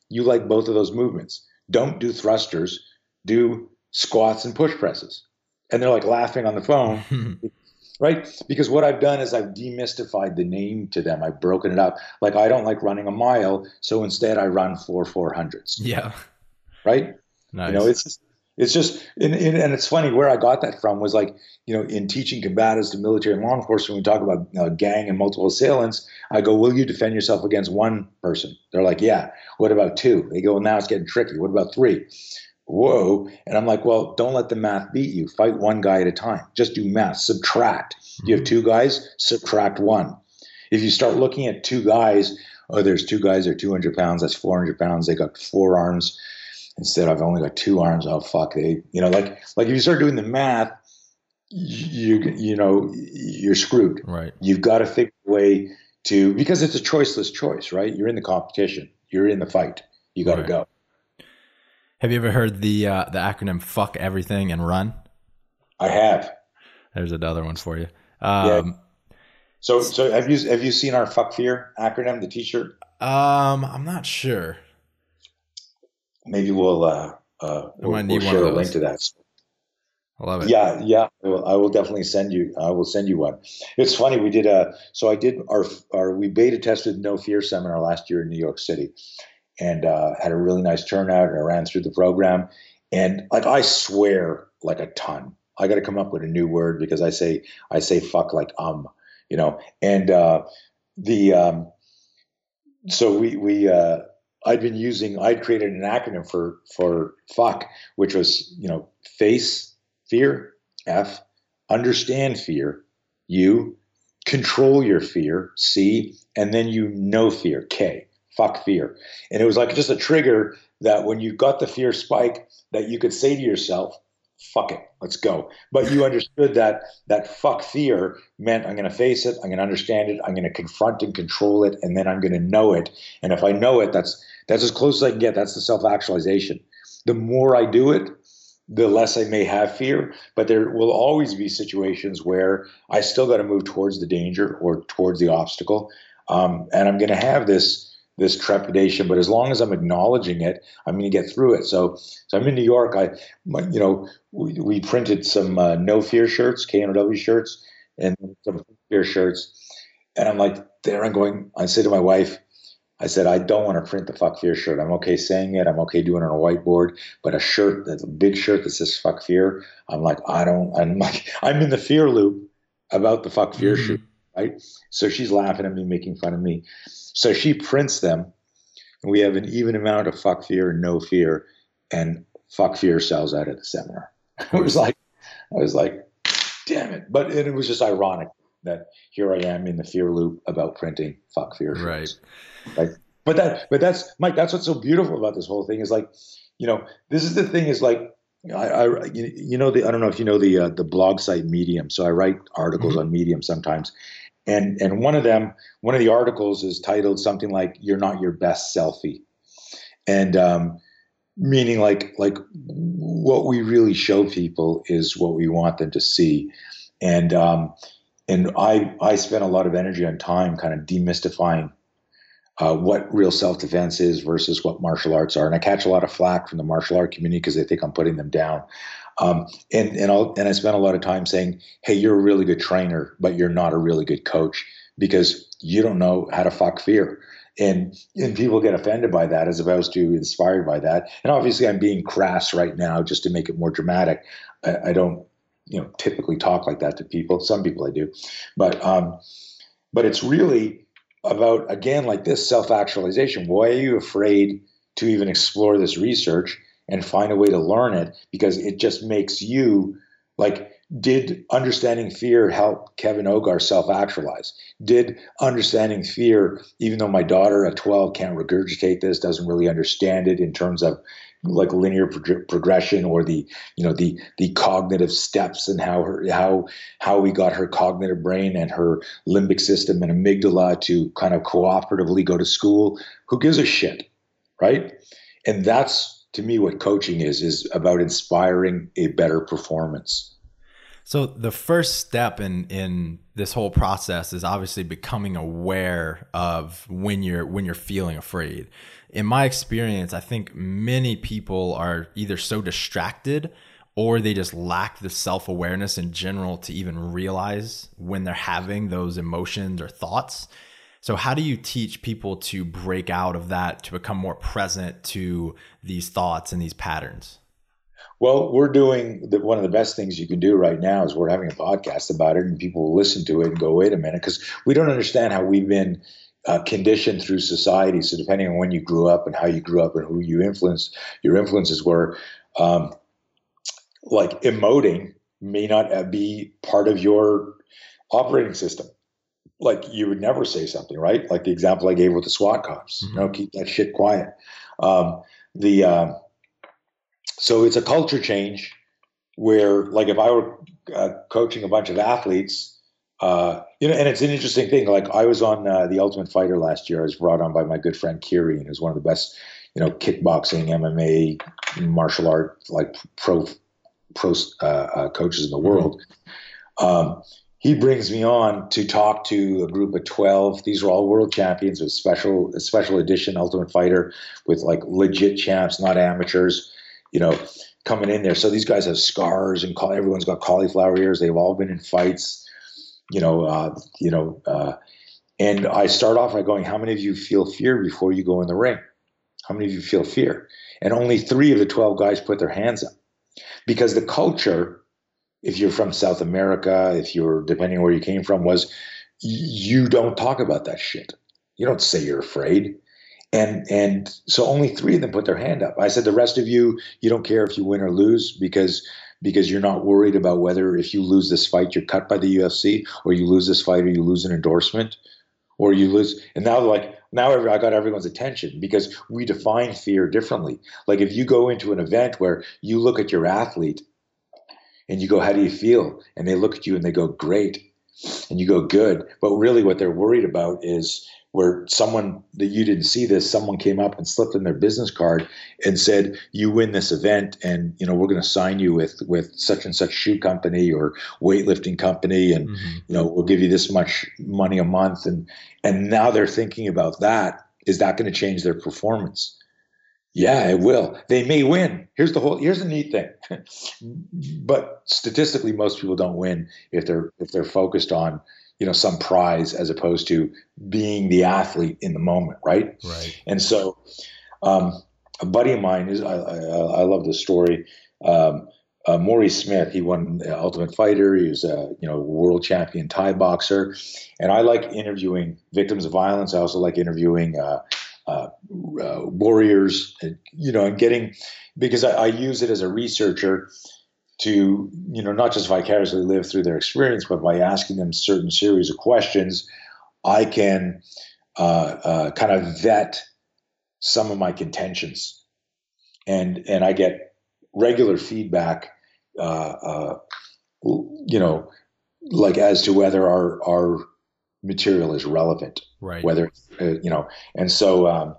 You like both of those movements. Don't do thrusters, do squats and push presses. And they're like laughing on the phone, right? Because what I've done is I've demystified the name to them. I've broken it up. Like, I don't like running a mile, so instead I run four four hundreds. Yeah. Right? Nice. You know, it's just, it's just, and, and, and it's funny where I got that from was like, you know, in teaching combatives to military and law enforcement, when we talk about uh, gang and multiple assailants, I go, will you defend yourself against one person? They're like, yeah. What about two? They go, well, now it's getting tricky. What about three? Whoa. And I'm like, well, don't let the math beat you. Fight one guy at a time. Just do math. Subtract. You have two guys, subtract one. If you start looking at two guys, oh, there's two guys, they're two hundred pounds, that's four hundred pounds, they got four arms. Instead, I've only got two arms. Oh, fuck. They, you know, like, like if you start doing the math, you, you know, you're screwed. Right. You've got to figure a way to, because it's a choiceless choice, right? You're in the competition. You're in the fight. You got to Right. go. Have you ever heard the uh, the acronym "fuck everything and run"? I have. There's another one for you. Um, Yeah. So, so have you have you seen our "fuck fear" acronym, the T-shirt? um, I'm not sure. Maybe we'll uh, uh, we'll, might we'll need one share of a those. link to that. I love it. Yeah, yeah. I will, I will definitely send you. I will send you one. It's funny. We did a. So I did our our we beta tested No Fear seminar last year in New York City, and uh, had a really nice turnout. And I ran through the program, and like I swear like a ton. I got to come up with a new word because I say I say fuck like um, you know. And uh, the um, so we we. Uh, I'd been using, I'd created an acronym for, for fuck, which was, you know, face fear, F, understand fear, U, control your fear, C, and then you know fear, K, fuck fear. And it was like just a trigger that when you got the fear spike that you could say to yourself, fuck it, let's go. But you understood that that fuck fear meant I'm going to face it, I'm going to understand it, I'm going to confront and control it, and then I'm going to know it. And if I know it, that's that's as close as I can get. That's the self-actualization. The more I do it, the less I may have fear. But there will always be situations where I still got to move towards the danger or towards the obstacle, um, and I'm going to have this. this trepidation, but as long as I'm acknowledging it, I'm going to get through it. So, so I'm in New York. I, my, you know, we, we printed some uh, No Fear shirts, K N O W shirts, and some fear shirts. And I'm like, there I'm going. I said to my wife, I said, I don't want to print the fuck fear shirt. I'm okay saying it. I'm okay doing it on a whiteboard, but a shirt, that's a big shirt that says fuck fear. I'm like, I don't, I'm like, I'm in the fear loop about the fuck fear Mm-hmm. shirt. Right. So she's laughing at me, making fun of me. So she prints them, and we have an even amount of fuck fear and no fear, and fuck fear sells out at the seminar. I was like, I was like, damn it. But it was just ironic that here I am in the fear loop about printing fuck fear. Right. Like, but that, but that's Mike. That's what's so beautiful about this whole thing is like, you know, this is the thing is like, I, I you, you know, the I don't know if you know the uh, the blog site Medium. So I write articles mm-hmm. on Medium sometimes. And and one of them, one of the articles is titled something like "You're not your best selfie," and um, meaning like like what we really show people is what we want them to see, and um, and I I spent a lot of energy and time kind of demystifying uh, what real self defense is versus what martial arts are, and I catch a lot of flack from the martial art community because they think I'm putting them down. Um, and and, I'll, and I spent a lot of time saying, hey, you're a really good trainer, but you're not a really good coach because you don't know how to fuck fear. And, and people get offended by that as opposed to inspired by that. And obviously I'm being crass right now just to make it more dramatic. I, I don't, you know, typically talk like that to people. Some people I do. But, um, but it's really about, again, like this self-actualization. Why are you afraid to even explore this research and find a way to learn it? Because it just makes you like, did understanding fear help Kevin Ogar self-actualize? Did understanding fear, even though my daughter at twelve can't regurgitate this, doesn't really understand it in terms of like linear pro- progression or the, you know, the the cognitive steps and how her how how we got her cognitive brain and her limbic system and amygdala to kind of cooperatively go to school. Who gives a shit, right? And that's, to me, what coaching is, is about inspiring a better performance. So the first step in in this whole process is obviously becoming aware of when you're when you're feeling afraid. In my experience, I think many people are either so distracted or they just lack the self-awareness in general to even realize when they're having those emotions or thoughts. So how do you teach people to break out of that, to become more present to these thoughts and these patterns? Well, we're doing the, one of the best things you can do right now is we're having a podcast about it, and people will listen to it and go, wait a minute, because we don't understand how we've been uh, conditioned through society. So depending on when you grew up and how you grew up and who you influenced, your influences were, um, like emoting may not be part of your operating system. Like you would never say something, right? Like the example I gave with the SWAT cops, mm-hmm. you know, keep that shit quiet. Um, the, uh, So it's a culture change where, like, if I were uh, coaching a bunch of athletes, uh, you know, and it's an interesting thing. Like, I was on uh, The Ultimate Fighter last year. I was brought on by my good friend Kiri, who's one of the best, you know, kickboxing, M M A, martial art, like pro pro uh, uh, coaches in the world. Um, he brings me on to talk to a group of twelve. These are all world champions with special a special edition Ultimate Fighter with like legit champs, not amateurs. You know, coming in there. So these guys have scars and everyone's got cauliflower ears. They've all been in fights, you know, uh, you know, uh, and I start off by going, how many of you feel fear before you go in the ring? How many of you feel fear? And only three of the twelve guys put their hands up, because the culture, if you're from South America, if you're, depending on where you came from, was you don't talk about that shit. You don't say you're afraid. And and so only three of them put their hand up. I said, the rest of you, you don't care if you win or lose because because you're not worried about whether if you lose this fight, you're cut by the U F C, or you lose this fight, or you lose an endorsement, or you lose. And now, like now, I got everyone's attention because we define fear differently. Like if you go into an event where you look at your athlete and you go, how do you feel? And they look at you and they go, great. And you go, good. But really what they're worried about is where someone that you didn't see this, someone came up and slipped in their business card and said, you win this event and, you know, we're going to sign you with, with such and such shoe company or weightlifting company. And, mm-hmm. you know, we'll give you this much money a month. And, and now they're thinking about that. Is that going to change their performance? Yeah, it will. They may win. Here's the whole, here's the neat thing. But statistically, most people don't win if they're, if they're focused on, you know, some prize as opposed to being the athlete in the moment. Right. Right. And so, um, a buddy of mine is, I, I, I love this story. Um, uh, Maurice Smith, he won the Ultimate Fighter. He was a, you know, world champion Thai boxer. And I like interviewing victims of violence. I also like interviewing, uh, uh, uh warriors, and, you know, and getting, because I, I use it as a researcher to, you know, not just vicariously live through their experience, but by asking them certain series of questions, I can uh, uh, kind of vet some of my contentions, and and I get regular feedback, uh, uh, you know, like as to whether our our material is relevant, right? Whether uh, you know, and so. Um,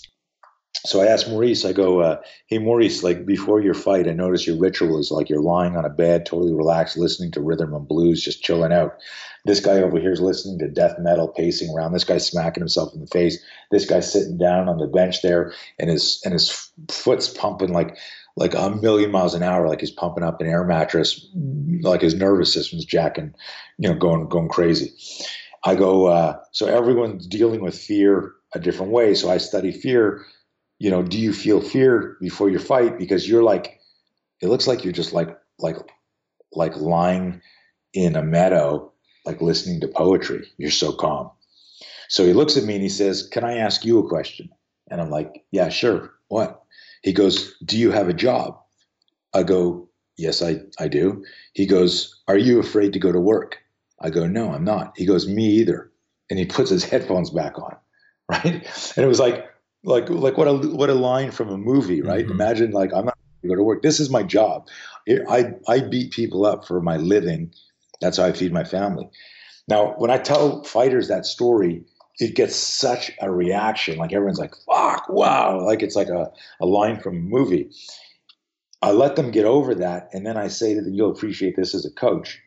So I asked Maurice, I go, uh, hey, Maurice, like before your fight, I notice your ritual is like you're lying on a bed, totally relaxed, listening to rhythm and blues, just chilling out. This guy over here is listening to death metal, pacing around. This guy's smacking himself in the face. This guy's sitting down on the bench there, and his and his foot's pumping like like a million miles an hour, like he's pumping up an air mattress, like his nervous system's jacking, you know, going going crazy. I go, uh, so everyone's dealing with fear a different way. So I study fear. You know, do you feel fear before your fight? Because you're like, it looks like you're just like, like, like lying in a meadow, like listening to poetry. You're so calm. So he looks at me and he says, can I ask you a question? And I'm like, yeah, sure. What? He goes, do you have a job? I go, yes, I, I do. He goes, are you afraid to go to work? I go, no, I'm not. He goes, me either. And he puts his headphones back on. Right. And it was like, Like, like what a what a line from a movie, right? Mm-hmm. Imagine, like, I'm not going to go to work. This is my job. I I beat people up for my living. That's how I feed my family. Now, when I tell fighters that story, it gets such a reaction. Like everyone's like, "Fuck, wow!" Like it's like a a line from a movie. I let them get over that. And then I say to them, you'll appreciate this as a coach.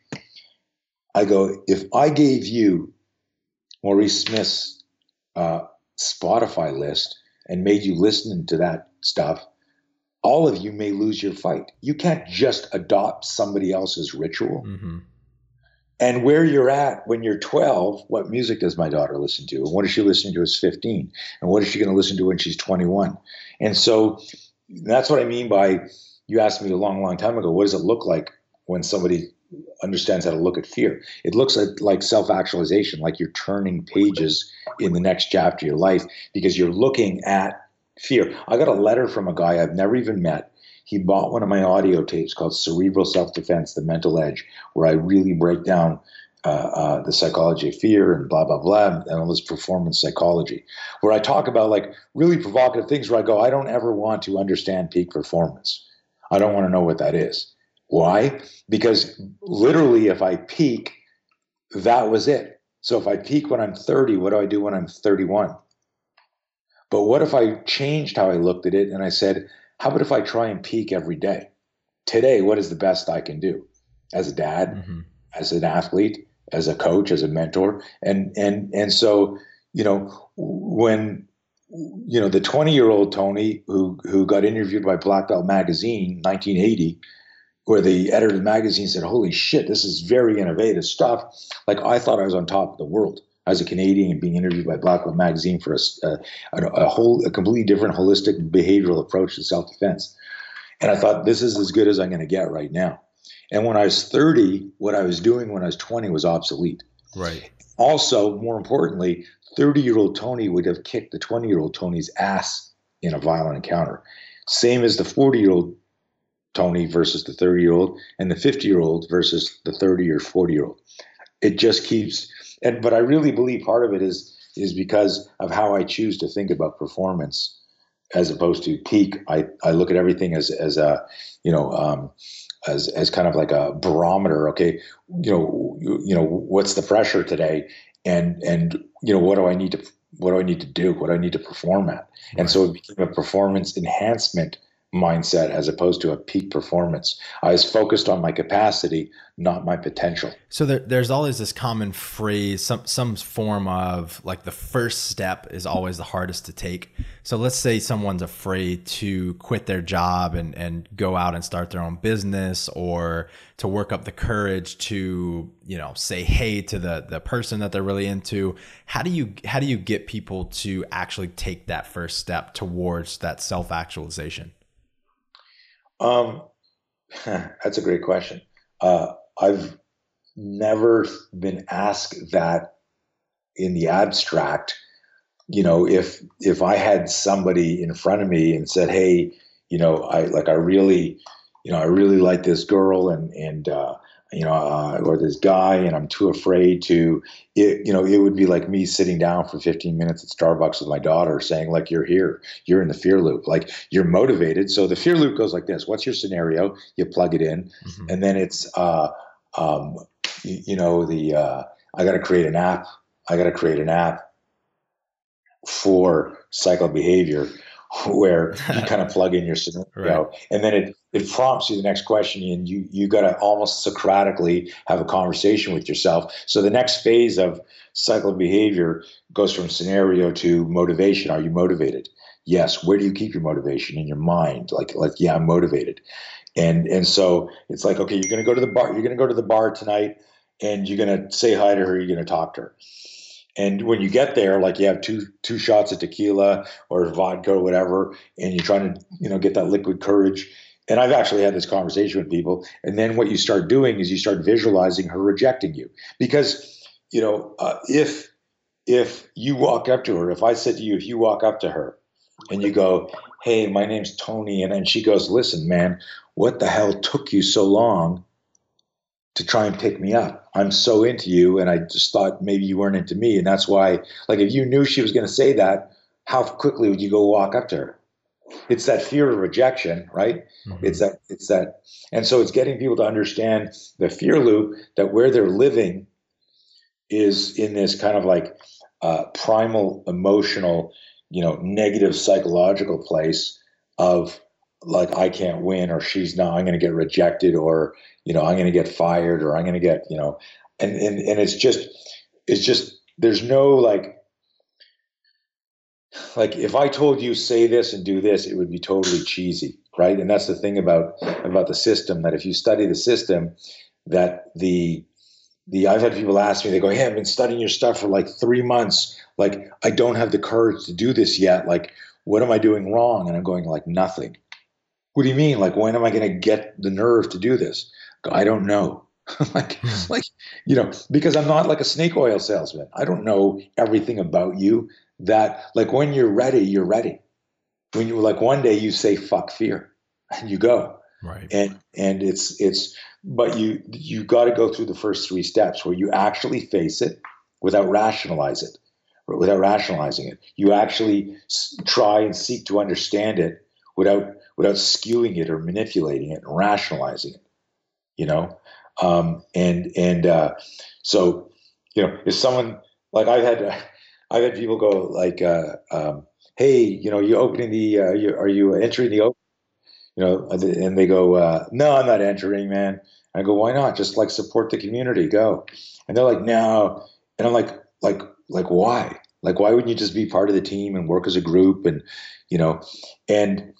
I go, if I gave you Maurice Smith's uh, Spotify list and made you listen to that stuff, all of you may lose your fight. You can't just adopt somebody else's ritual. Mm-hmm. And where you're at when you're twelve, what music does my daughter listen to? And what is she listening to as fifteen? And what is she going to listen to when she's twenty-one? And so that's what I mean by, you asked me a long, long time ago, what does it look like when somebody understands how to look at fear? It looks like, like self-actualization, like you're turning pages in the next chapter of your life because you're looking at fear. I got a letter from a guy I've never even met. He bought one of my audio tapes called Cerebral Self-Defense, The Mental Edge, where I really break down uh, uh, the psychology of fear and blah, blah, blah, and all this performance psychology, where I talk about like really provocative things where I go, I don't ever want to understand peak performance. I don't want to know what that is. Why? Because literally if I peak, that was it. So if I peak when I'm thirty, what do I do when I'm thirty-one? But what if I changed how I looked at it and I said, how about if I try and peak every day? Today, what is the best I can do as a dad, mm-hmm. as an athlete, as a coach, as a mentor? And and and so, you know, when you know the twenty-year-old Tony who who got interviewed by Black Belt Magazine, nineteen eighty, where the editor of the magazine said, "Holy shit, this is very innovative stuff." Like I thought I was on top of the world as a Canadian and being interviewed by Black Belt Magazine for a, a, a whole, a completely different holistic behavioral approach to self-defense. And I thought, this is as good as I'm going to get right now. And when I was thirty, what I was doing when I was twenty was obsolete. Right. Also, more importantly, thirty-year-old Tony would have kicked the twenty-year-old Tony's ass in a violent encounter. Same as the forty-year-old Tony versus the thirty-year-old and the fifty-year-old versus the thirty or forty-year-old. It just keeps... And but I really believe part of it is is because of how I choose to think about performance, as opposed to peak. I, I look at everything as as a you know um, as as kind of like a barometer. Okay, you know you, you know what's the pressure today, and and you know what do I need to what do I need to do? What do I need to perform at? And right. So it became a performance enhancement mindset as opposed to a peak performance. I was focused on my capacity, not my potential. So there, there's always this common phrase, some some form of like the first step is always the hardest to take. So let's say someone's afraid to quit their job and, and go out and start their own business, or to work up the courage to, you know, say hey to the the person that they're really into. How do you how do you get people to actually take that first step towards that self-actualization? Um, that's a great question. Uh, I've never been asked that in the abstract. You know, if if I had somebody in front of me and said, "Hey, you know, I like I really, you know, I really like this girl, and and uh, you know, uh, or this guy, and I'm too afraid to," it, you know, it would be like me sitting down for fifteen minutes at Starbucks with my daughter saying, like, you're here, you're in the fear loop, like you're motivated. So the fear loop goes like this. What's your scenario? You plug it in, mm-hmm. and then it's, uh, um, you, you know, the, uh, I got to create an app. I got to create an app for cycle behavior where you kind of plug in your scenario, right. And then it, it prompts you the next question, and you, you got to almost Socratically have a conversation with yourself. So the next phase of cycle behavior goes from scenario to motivation. Are you motivated? Yes. Where do you keep your motivation? In your mind? Like, like, yeah, I'm motivated. And, and so it's like, okay, you're going to go to the bar, you're going to go to the bar tonight, and you're going to say hi to her. You're going to talk to her. And when you get there, like you have two two shots of tequila or vodka or whatever, and you're trying to, you know, get that liquid courage. And I've actually had this conversation with people. And then what you start doing is you start visualizing her rejecting you. Because, you know, uh, if if you walk up to her, if I said to you, if you walk up to her and you go, "Hey, my name's Tony," and then she goes, "Listen, man, what the hell took you so long to try and pick me up? I'm so into you, and I just thought maybe you weren't into me." And that's why, like, if you knew she was going to say that, how quickly would you go walk up to her? It's that fear of rejection, right? Mm-hmm. It's that, it's that. And so it's getting people to understand the fear loop, that where they're living is in this kind of like uh, primal, emotional, you know, negative psychological place of like I can't win, or she's not, I'm going to get rejected, or, you know, I'm going to get fired, or I'm going to get, you know, and, and, and it's just, it's just, there's no like, like if I told you say this and do this, it would be totally cheesy. Right. And that's the thing about, about the system, that if you study the system, that the, the, I've had people ask me, they go, hey, I've been studying your stuff for like three months. Like, I don't have the courage to do this yet. Like, what am I doing wrong? And I'm going like, nothing. What do you mean? Like, when am I going to get the nerve to do this? I go, I don't know. like, like, you know, because I'm not like a snake oil salesman. I don't know everything about you. That like, when you're ready, you're ready. When you like, one day you say, fuck fear, and you go. Right. And, and it's, it's, but you, you got to go through the first three steps where you actually face it without rationalize it, or without rationalizing it. You actually s- try and seek to understand it without, without skewing it or manipulating it and rationalizing it, you know? Um, and, and, uh, so, you know, if someone like I've had, I've had people go like, uh, um, hey, you know, you opening the, uh, you, are you entering the open? You know, and they go, uh, no, I'm not entering, man. I go, why not? Just like support the community, go. And they're like, no. And I'm like, like, like, why? Like, why wouldn't you just be part of the team and work as a group? And, you know, and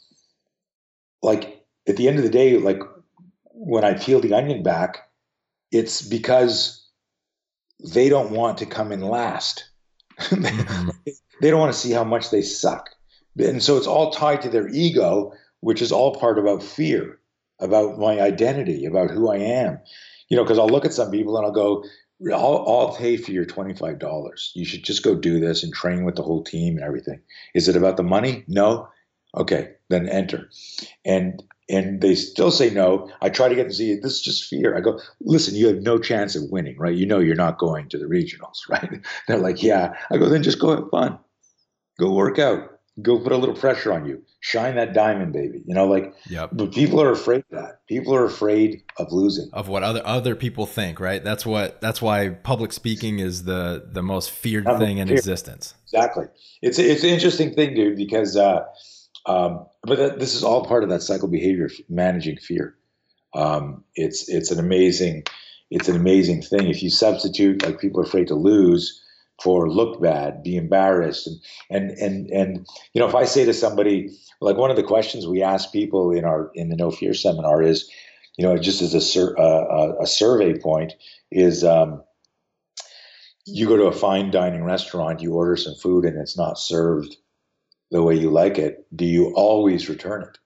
like at the end of the day, like when I peel the onion back, it's because they don't want to come in last. Mm-hmm. They don't want to see how much they suck. And so it's all tied to their ego, which is all part about fear, about my identity, about who I am. You know, because I'll look at some people and I'll go, I'll, I'll pay for your twenty-five dollars. You should just go do this and train with the whole team and everything. Is it about the money? No. Okay, then enter. And and they still say no. I try to get them to see this is just fear. I go, listen, you have no chance of winning, right? You know you're not going to the regionals, right? They're like, yeah. I go, then just go have fun. Go work out. Go put a little pressure on you. Shine that diamond, baby. You know, like, Yep. but people are afraid of that. People are afraid of losing. Of what other other people think, right? That's what that's why public speaking is the the most feared Not thing in fear. existence. Exactly. It's it's an interesting thing, dude, because uh, um, but that, this is all part of that cycle behavior, managing fear. Um, it's it's an amazing it's an amazing thing. If you substitute like people are afraid to lose for look bad, be embarrassed, and and and and you know, if I say to somebody, like one of the questions we ask people in our in the No Fear seminar is, you know, just as a sur- uh, a survey point is, um, you go to a fine dining restaurant, you order some food, and it's not served the way you like it. Do you always return it?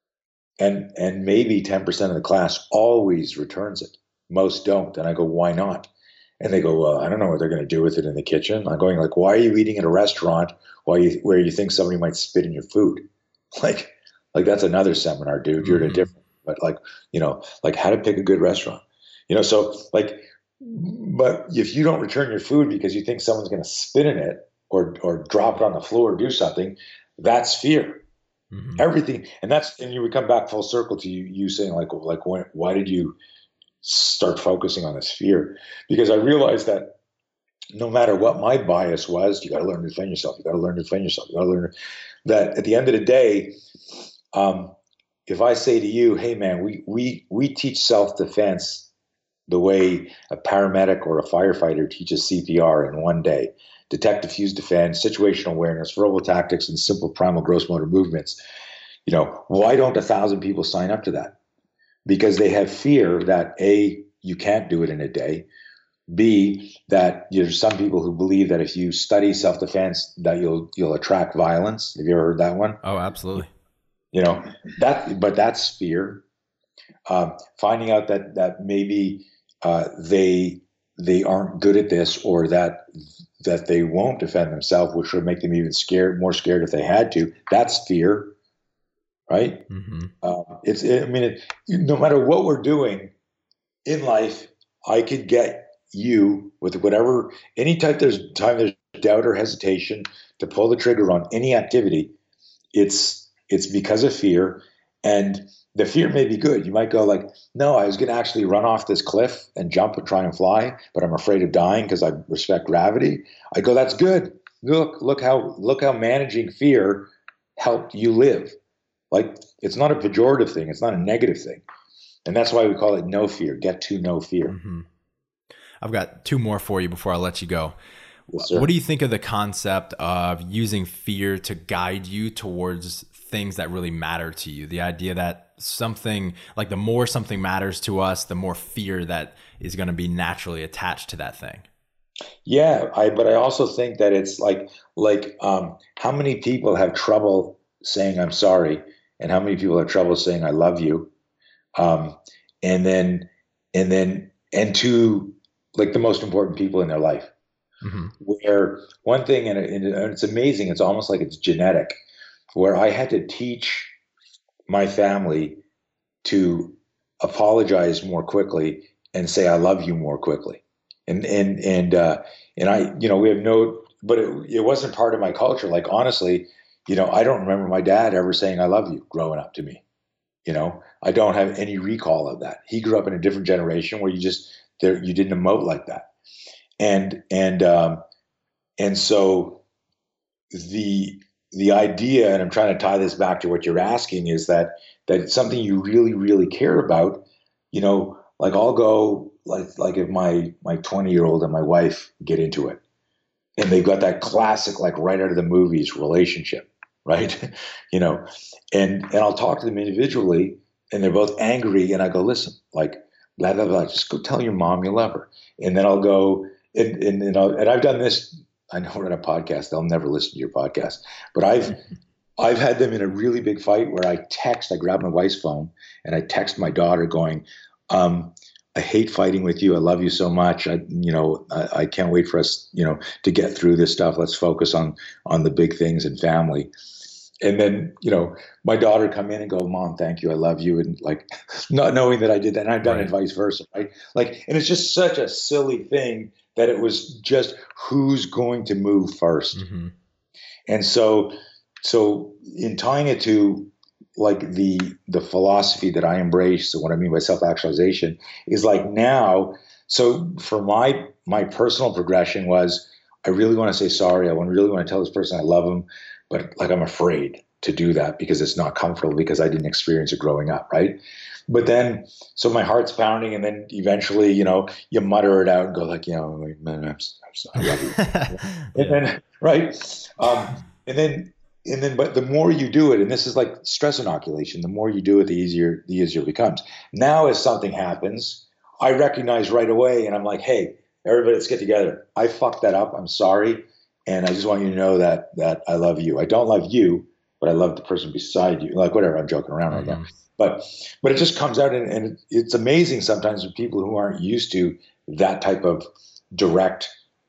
And and maybe ten percent of the class always returns it. Most don't. And I go, why not? And they go, well, I don't know what they're going to do with it in the kitchen. I'm going like, why are you eating at a restaurant while you, where you think somebody might spit in your food? Like, like that's another seminar, dude. You're mm-hmm. in a different, but like, you know, like how to pick a good restaurant, you know? So like, but if you don't return your food because you think someone's going to spit in it or, or drop it on the floor or do something, that's fear. Mm-hmm. Everything. And that's, and you would come back full circle to you, you saying like, like, when, why did you start focusing on this fear? Because I realized that no matter what my bias was, you got to learn to defend yourself. You got to learn to defend yourself. You got to learn that at the end of the day, um, if I say to you, hey man, we, we, we teach self-defense the way a paramedic or a firefighter teaches C P R in one day: detect, diffuse, defend, situational awareness, verbal tactics, and simple primal gross motor movements. You know, why don't a thousand people sign up to that? Because they have fear that A, you can't do it in a day. B, that there's some people who believe that if you study self-defense, that you'll you'll attract violence. Have you ever heard that one? Oh, absolutely. You know that, but that's fear. Um, finding out that that maybe uh, they they aren't good at this, or that that they won't defend themselves, which would make them even scared, more scared if they had to. That's fear. Right? Mm-hmm. Uh, it's. I mean, it, no matter what we're doing in life, I could get you with whatever, any type there's time there's doubt or hesitation to pull the trigger on any activity. It's it's because of fear, and the fear may be good. You might go like, no, I was going to actually run off this cliff and jump and try and fly, but I'm afraid of dying because I respect gravity. I go, that's good. Look, look how look how managing fear helped you live. Like, it's not a pejorative thing. It's not a negative thing. And that's why we call it no fear. Get to no fear. Mm-hmm. I've got two more for you before I let you go. Yes, sir. What do you think of the concept of using fear to guide you towards things that really matter to you? The idea that something, like the more something matters to us, the more fear that is going to be naturally attached to that thing. Yeah, I but I also think that it's like like um, how many people have trouble saying I'm sorry, and how many people have trouble saying I love you, um, and then and then and to like the most important people in their life. Mm-hmm. Where one thing, and, it, and it's amazing, it's almost like it's genetic, where I had to teach my family to apologize more quickly and say I love you more quickly. And and and uh, and I, you know, we have no, but it, it wasn't part of my culture. Like, honestly, you know, I don't remember my dad ever saying I love you growing up to me. You know, I don't have any recall of that. He grew up in a different generation where you just there you didn't emote like that. And and um, and so the the idea, and I'm trying to tie this back to what you're asking, is that that it's something you really really care about. You know, like I'll go like like if my my twenty year old and my wife get into it, and they've got that classic like right out of the movies relationship, right? You know, and and I'll talk to them individually, and they're both angry, and I go, listen, like blah blah blah, just go tell your mom you love her, and then I'll go. And, and, and, and I've done this. I know we're on a podcast. They'll never listen to your podcast, but I've I've had them in a really big fight where I text. I grab my wife's phone and I text my daughter, going, um, "I hate fighting with you. I love you so much. I, you know, I, I can't wait for us, you know, to get through this stuff. Let's focus on on the big things and family." And then, you know, my daughter come in and go, "Mom, thank you. I love you." And like, not knowing that I did that, and I've done right. it vice versa, right? Like, and it's just such a silly thing that it was just who's going to move first. Mm-hmm. And so, so in tying it to like the, the philosophy that I embrace, so what I mean by self-actualization is like now, so for my, my personal progression was, I really want to say sorry. I really want to tell this person I love them, but like, I'm afraid to do that because it's not comfortable because I didn't experience it growing up. Right. But then, so my heart's pounding, and then eventually, you know, you mutter it out and go like, you know, man, I'm, I'm, I love you. yeah. And then, right. Um, and then, and then, but the more you do it, and this is like stress inoculation, the more you do it, the easier, the easier it becomes. Now, if something happens, I recognize right away, and I'm like, hey, everybody, let's get together. I fucked that up. I'm sorry. And I just want you to know that, that I love you. I don't love you, but I love the person beside you. Like, whatever, I'm joking around mm-hmm. right now. But but it just comes out, and, and it's amazing sometimes with people who aren't used to that type of direct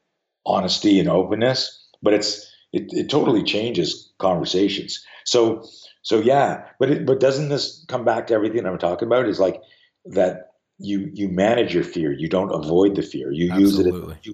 honesty and openness. But it's it, it totally changes conversations. So so yeah. But it, but doesn't this come back to everything I'm talking about? Is like that you you manage your fear. You don't avoid the fear. You Absolutely. use it. You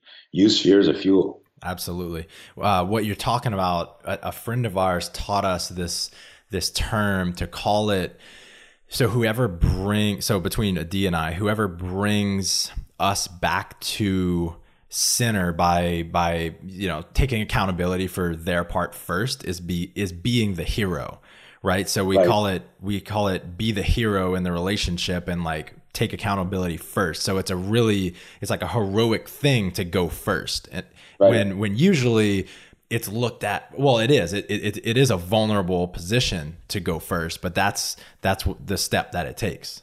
use fear as a fuel. Absolutely. Uh, what you're talking about, a, a friend of ours taught us this. this term to call it. So whoever bring, so between D and I, whoever brings us back to center by, by, you know, taking accountability for their part first is be, is being the hero. Right. So we right. call it, we call it be the hero in the relationship and like take accountability first. So it's a really, it's like a heroic thing to go first. And right. when, when usually it's looked at, well, it is, it, it, it is a vulnerable position to go first, but that's, that's the step that it takes.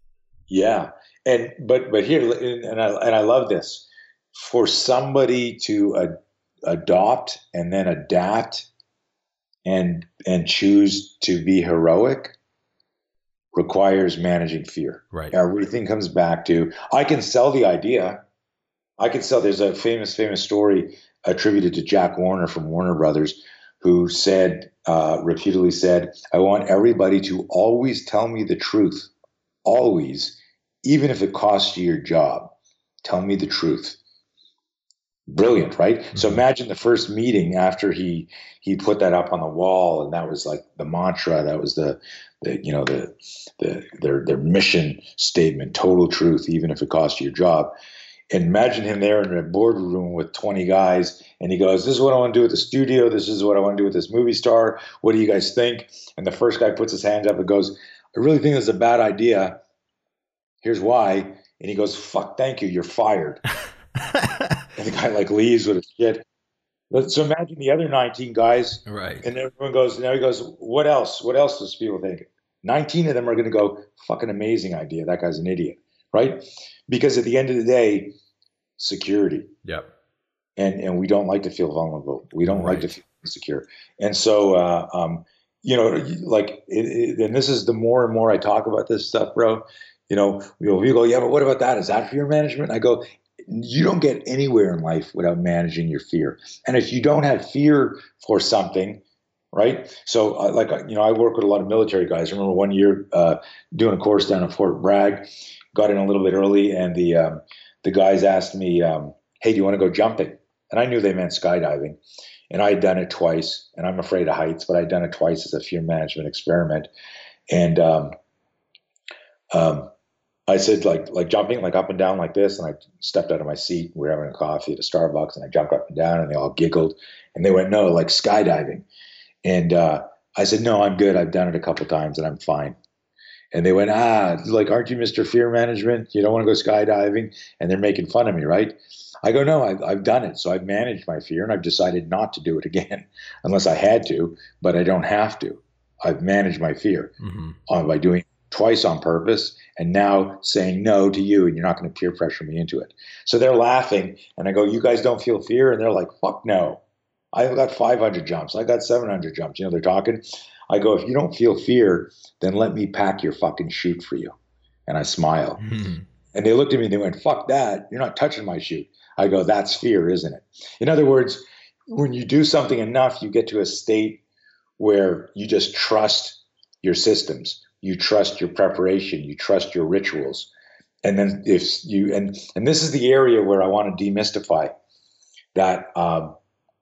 Yeah. And, but, but here, and I, and I love this, for somebody to uh, adopt and then adapt and, and choose to be heroic requires managing fear. Right. Everything comes back to, I can sell the idea. I can sell, there's a famous, famous story attributed to Jack Warner from Warner Brothers, who said, uh, repeatedly said, I want everybody to always tell me the truth. Always, even if it costs you your job, tell me the truth. Brilliant, right? Mm-hmm. So imagine the first meeting after he, he put that up on the wall, and that was like the mantra, that was the, the you know, the, the, their, their mission statement, total truth, even if it costs you your job. And imagine him there in a boardroom with twenty guys, and he goes, "This is what I want to do with the studio. This is what I want to do with this movie star. What do you guys think?" And the first guy puts his hand up and goes, "I really think this is a bad idea. Here's why." And he goes, "Fuck, thank you. You're fired." And the guy like leaves with his shit. So imagine the other nineteen guys, right? And everyone goes, now he goes, "What else? What else does people think?" nineteen of them are going to go, "Fucking amazing idea. That guy's an idiot," right? Because at the end of the day, security. Yep. And and we don't like to feel vulnerable. We don't right. like to feel insecure. And so, uh, um, you know, like, it, it, and this is the more and more I talk about this stuff, bro. You know, you go, "Yeah, but what about that? Is that fear management?" I go, you don't get anywhere in life without managing your fear. And if you don't have fear for something, right? So, uh, like, you know, I work with a lot of military guys. I remember one year uh, doing a course down at Fort Bragg, got in a little bit early, and the um, the guys asked me, um, "Hey, do you want to go jumping?" And I knew they meant skydiving. And I had done it twice, and I'm afraid of heights, but I'd done it twice as a fear management experiment. And um, um, I said, like, like jumping, like up and down like this. And I stepped out of my seat. We were having a coffee at a Starbucks, and I jumped up and down, and they all giggled. And they went, "No, like skydiving." And uh, I said, "No, I'm good. I've done it a couple times, and I'm fine." And they went, "Ah, like, aren't you Mister Fear Management? You don't want to go skydiving?" And they're making fun of me, right? I go, "No, I've, I've done it. So I've managed my fear, and I've decided not to do it again unless I had to, but I don't have to. I've managed my fear mm-hmm. uh, by doing it twice on purpose, and now saying no to you, and you're not going to peer pressure me into it." So they're laughing, and I go, "You guys don't feel fear?" And they're like, "Fuck no. I've got five hundred jumps. I got seven hundred jumps." You know, they're talking. I go, "If you don't feel fear, then let me pack your fucking chute for you." And I smile. Mm-hmm. And they looked at me and they went, "Fuck that. You're not touching my chute." I go, "That's fear, isn't it?" In other words, when you do something enough, you get to a state where you just trust your systems. You trust your preparation. You trust your rituals. And then if you, and, and this is the area where I want to demystify that, um,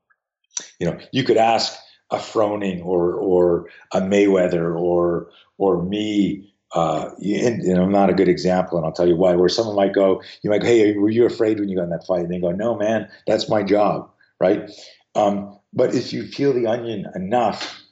you know, you could ask a Froning or, or a Mayweather or, or me, uh, and, and I'm not a good example, and I'll tell you why, where someone might go, you might go, "Hey, were you afraid when you got in that fight?" And they go, "No, man, that's my job." Right. Um, but if you peel the onion enough,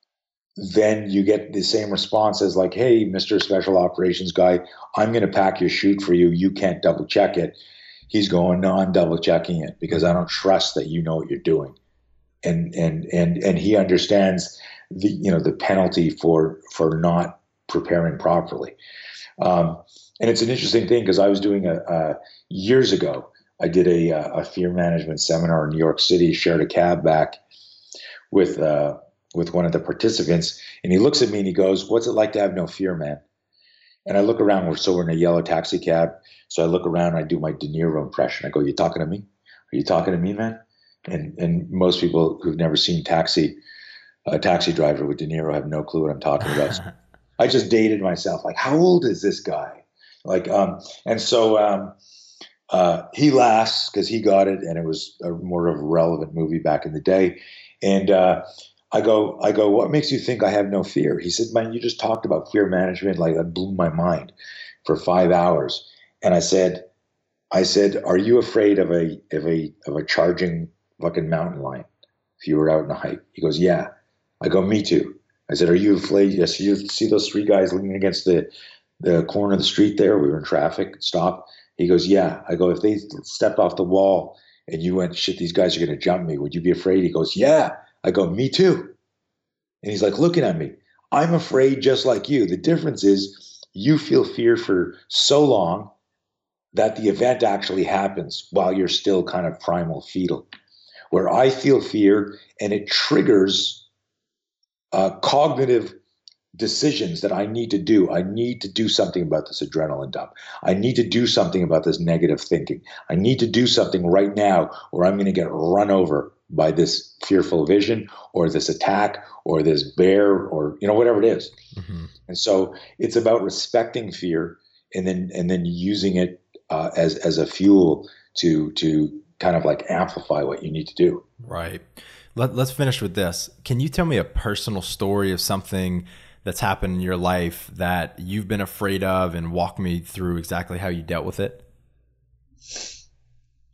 then you get the same response as like, "Hey, Mister Special Operations guy, I'm going to pack your chute for you. You can't double check it." He's going, "No, I'm double checking it because I don't trust that you know what you're doing." And, and, and, and he understands the, you know, the penalty for, for not preparing properly. Um, and it's an interesting thing because I was doing a, a years ago, I did a, a fear management seminar in New York City, shared a cab back with, uh, with one of the participants, and he looks at me and he goes, "What's it like to have no fear, man?" And I look around, we're so we're in a yellow taxi cab. So I look around, and I do my De Niro impression. I go, "You talking to me? Are you talking to me, man?" And, and most people who've never seen Taxi, a Taxi Driver with De Niro have no clue what I'm talking about. So I just dated myself. Like, how old is this guy? Like, um, and so um, uh, he laughs because he got it, and it was a more of a relevant movie back in the day. And uh, I go, I go, "What makes you think I have no fear?" He said, "Man, you just talked about fear management. Like, that blew my mind for five hours." And I said, I said, "Are you afraid of a of a of a charging fucking mountain lion if you were out in a hike?" He goes, "Yeah." I go, "Me too." I said, "Are you afraid? Yes, you see those three guys leaning against the, the corner of the street there? We were in traffic, stop." He goes, "Yeah." I go, "If they stepped off the wall and you went, shit, these guys are going to jump me, would you be afraid?" He goes, "Yeah." I go, "Me too." And he's like looking at me. I'm afraid just like you. The difference is you feel fear for so long that the event actually happens while you're still kind of primal fetal. Where I feel fear and it triggers uh, cognitive decisions that I need to do. I need to do something about this adrenaline dump. I need to do something about this negative thinking. I need to do something right now or I'm going to get run over by this fearful vision or this attack or this bear or, you know, whatever it is. Mm-hmm. And so it's about respecting fear and then, and then using it uh, as, as a fuel to, to kind of like amplify what you need to do. Right. Let, let's finish with this. Can you tell me a personal story of something that's happened in your life that you've been afraid of and walk me through exactly how you dealt with it?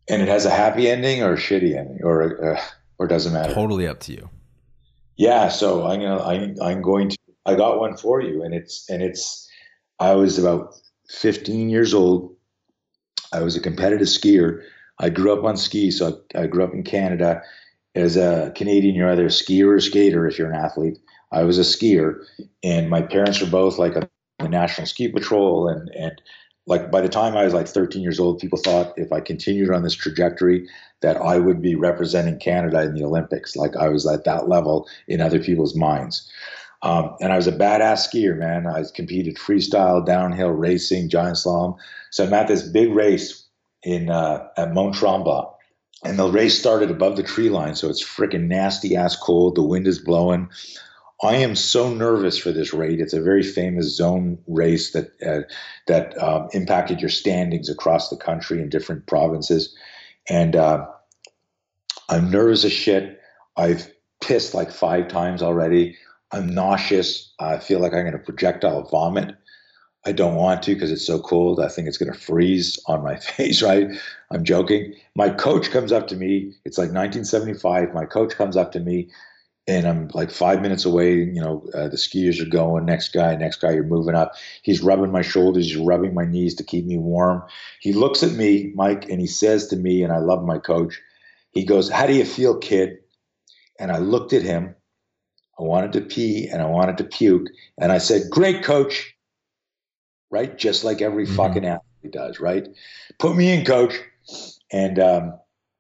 And it has a happy ending or a shitty ending, or uh, or doesn't matter. Totally up to you. Yeah, so I'm gonna I'm I'm going to I got one for you, and it's and it's I was about fifteen years old. I was a competitive skier. I grew up on skis, so I, I grew up in Canada. As a Canadian, you're either a skier or a skater if you're an athlete. I was a skier, and my parents were both like a, the National Ski Patrol, and and like by the time I was like thirteen years old, people thought if I continued on this trajectory that I would be representing Canada in the Olympics. Like I was at that level in other people's minds. Um, and I was a badass skier, man. I competed freestyle, downhill, racing, giant slalom. So I'm at this big race in uh, at Mont Tremblant, and the race started above the tree line, so it's freaking nasty ass cold. The wind is blowing. I am so nervous for this race. It's a very famous zone race that uh, that um, impacted your standings across the country in different provinces, and uh, I'm nervous as shit. I've pissed like five times already. I'm nauseous. I feel like I'm going to projectile vomit. I don't want to because it's so cold. I think it's going to freeze on my face, right? I'm joking. My coach comes up to me. It's like nineteen seventy-five. My coach comes up to me, and I'm like five minutes away. You know, uh, the skiers are going. Next guy, next guy, you're moving up. He's rubbing my shoulders. He's rubbing my knees to keep me warm. He looks at me, Mike, and he says to me, and I love my coach, he goes, "How do you feel, kid?" And I looked at him. I wanted to pee and I wanted to puke. And I said, "Great, coach." Right? Just like every mm-hmm. fucking athlete does, right? "Put me in, coach." And um,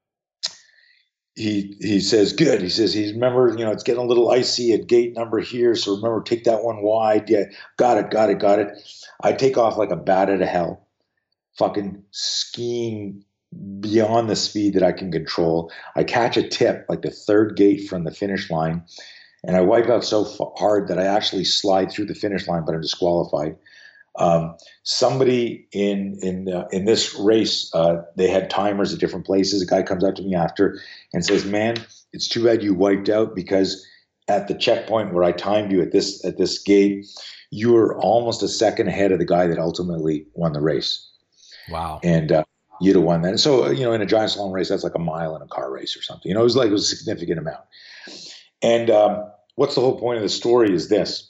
he he says, "Good." He says, he's remember, you know, it's getting a little icy at gate number here. So remember, take that one wide. Yeah, got it, got it, got it. I take off like a bat out of hell, fucking skiing beyond the speed that I can control. I catch a tip, like the third gate from the finish line. And I wipe out so hard that I actually slide through the finish line, but I'm disqualified. Um, somebody in in uh, in this race, uh, they had timers at different places. A guy comes up to me after and says, "Man, it's too bad you wiped out because at the checkpoint where I timed you at this at this gate, you were almost a second ahead of the guy that ultimately won the race." Wow! And uh, you'd have won that. And so, you know, in a giant slalom race, that's like a mile in a car race or something. You know, it was like it was a significant amount. And um, what's the whole point of the story is this.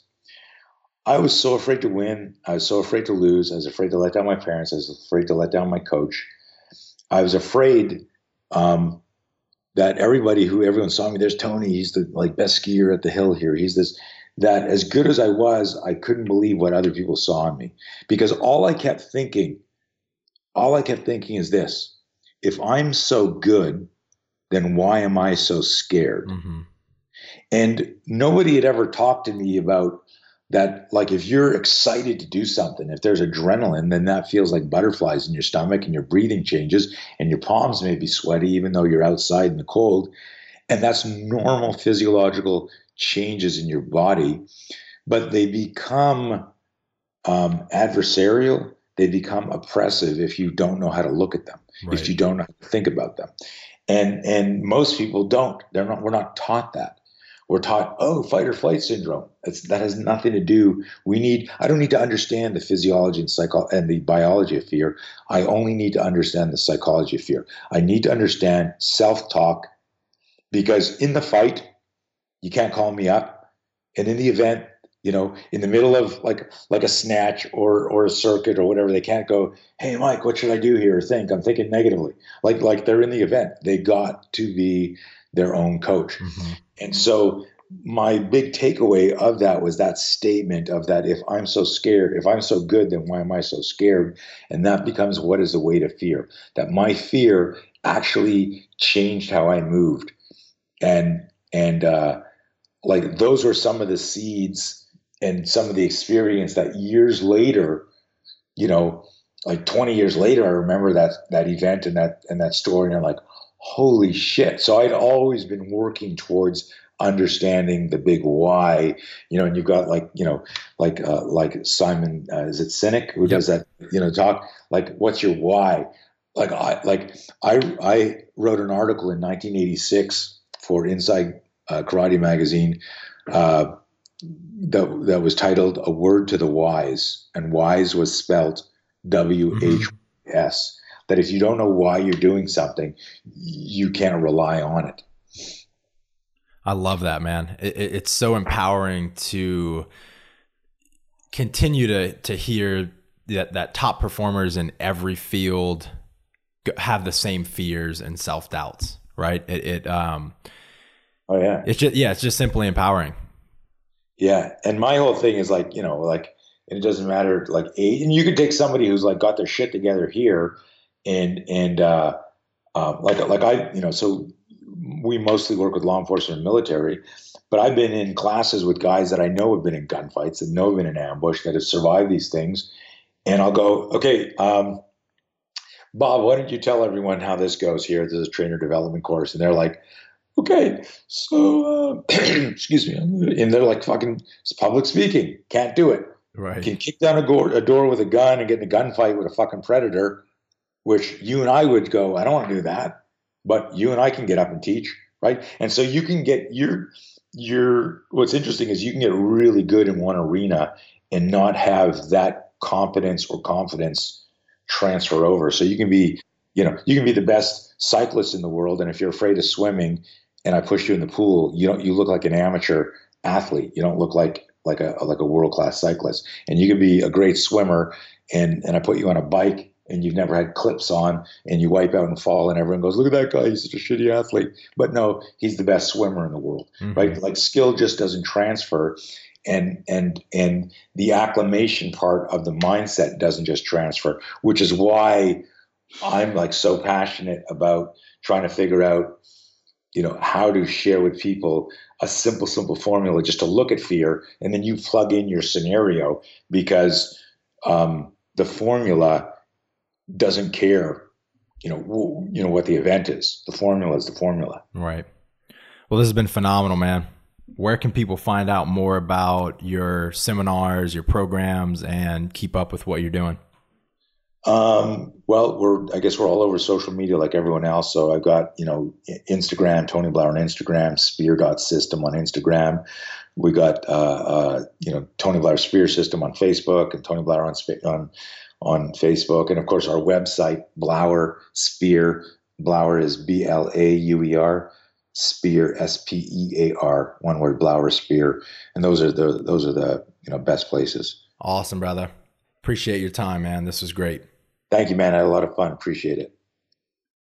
I was so afraid to win. I was so afraid to lose. I was afraid to let down my parents. I was afraid to let down my coach. I was afraid um, that everybody who everyone saw me, there's Tony, he's the like best skier at the hill here. He's this, that as good as I was, I couldn't believe what other people saw in me. Because all I kept thinking, all I kept thinking is this: if I'm so good, then why am I so scared? Mm-hmm. And nobody had ever talked to me about that. Like, if you're excited to do something, if there's adrenaline, then that feels like butterflies in your stomach and your breathing changes and your palms may be sweaty even though you're outside in the cold. And that's normal physiological changes in your body, but they become um, adversarial. They become oppressive if you don't know how to look at them, right. If you don't know how to think about them. And and most people don't. They're not. We're not taught that. We're taught, oh, fight or flight syndrome. It's, that has nothing to do. We need. I don't need to understand the physiology and psycho and the biology of fear. I only need to understand the psychology of fear. I need to understand self-talk, because in the fight, you can't call me up, and in the event, you know, in the middle of like like a snatch or or a circuit or whatever, they can't go, "Hey, Mike, what should I do here?" or think. I'm thinking negatively. Like like they're in the event. They got to be their own coach. Mm-hmm. And so my big takeaway of that was that statement of that, if I'm so scared, if I'm so good, then why am I so scared? And that becomes, what is the weight of fear? That my fear actually changed how I moved. And and uh, like those were some of the seeds and some of the experience that years later, you know, like twenty years later, I remember that that event and that and that story, and I'm like, holy shit. So I'd always been working towards understanding the big why, you know, and you've got like, you know, like, uh, like Simon, uh, is it Sinek who yep. does that, you know, talk like, what's your why? Like I, like I, I wrote an article in nineteen eighty-six for Inside uh, Karate Magazine, uh, that, that was titled A Word to the Wise, and wise was spelt W H S. that if you don't know why you're doing something, you can't rely on it. I love that, man. It, it, it's so empowering to continue to to hear that, that top performers in every field have the same fears and self-doubts, right? It, it um, oh yeah, it's just, yeah, it's just simply empowering. Yeah. And my whole thing is like, you know, like, it doesn't matter like age, and you could take somebody who's like got their shit together here and, and, uh, uh, like, like I, you know, so we mostly work with law enforcement and military, but I've been in classes with guys that I know have been in gunfights, that know have been in ambush, that have survived these things. And I'll go, okay, um, Bob, why don't you tell everyone how this goes here? This is a trainer development course. And they're like, okay, so, uh, excuse me. And they're like, fucking, it's public speaking. Can't do it. Right. Can kick down a, go- a door with a gun and get in a gunfight with a fucking predator, which you and I would go, I don't want to do that. But you and I can get up and teach, right? And so you can get your, your, what's interesting is you can get really good in one arena and not have that competence or confidence transfer over. So you can be, you know, you can be the best cyclist in the world. And if you're afraid of swimming and I push you in the pool, you don't, you look like an amateur athlete. You don't look like, like a, like a world-class cyclist. And you can be a great swimmer and, and I put you on a bike and you've never had clips on and you wipe out and fall and everyone goes, look at that guy, he's such a shitty athlete. But no, he's the best swimmer in the world, mm-hmm. right? Like skill just doesn't transfer. And, and, and the acclimation part of the mindset doesn't just transfer, which is why I'm like so passionate about trying to figure out, you know, how to share with people a simple, simple formula just to look at fear. And then you plug in your scenario because um, the formula doesn't care, you know, w- you know what the event is. The formula is the formula. Right. Well, this has been phenomenal, man. Where can people find out more about your seminars, your programs, and keep up with what you're doing? Um, well, we're, I guess we're all over social media like everyone else. So I've got, you know, Instagram, Tony Blauer on Instagram, spear dot system on Instagram. We got, uh, uh, you know, Tony Blauer Spear System on Facebook and Tony Blauer on, on, on Facebook. And of course our website, Blauer Spear. Blauer is B L A U E R. Spear, S P E A R, one word, Blauer Spear. And those are the, those are the, you know, best places. Awesome, brother. Appreciate your time, man. This was great. Thank you, man. I had a lot of fun. Appreciate it.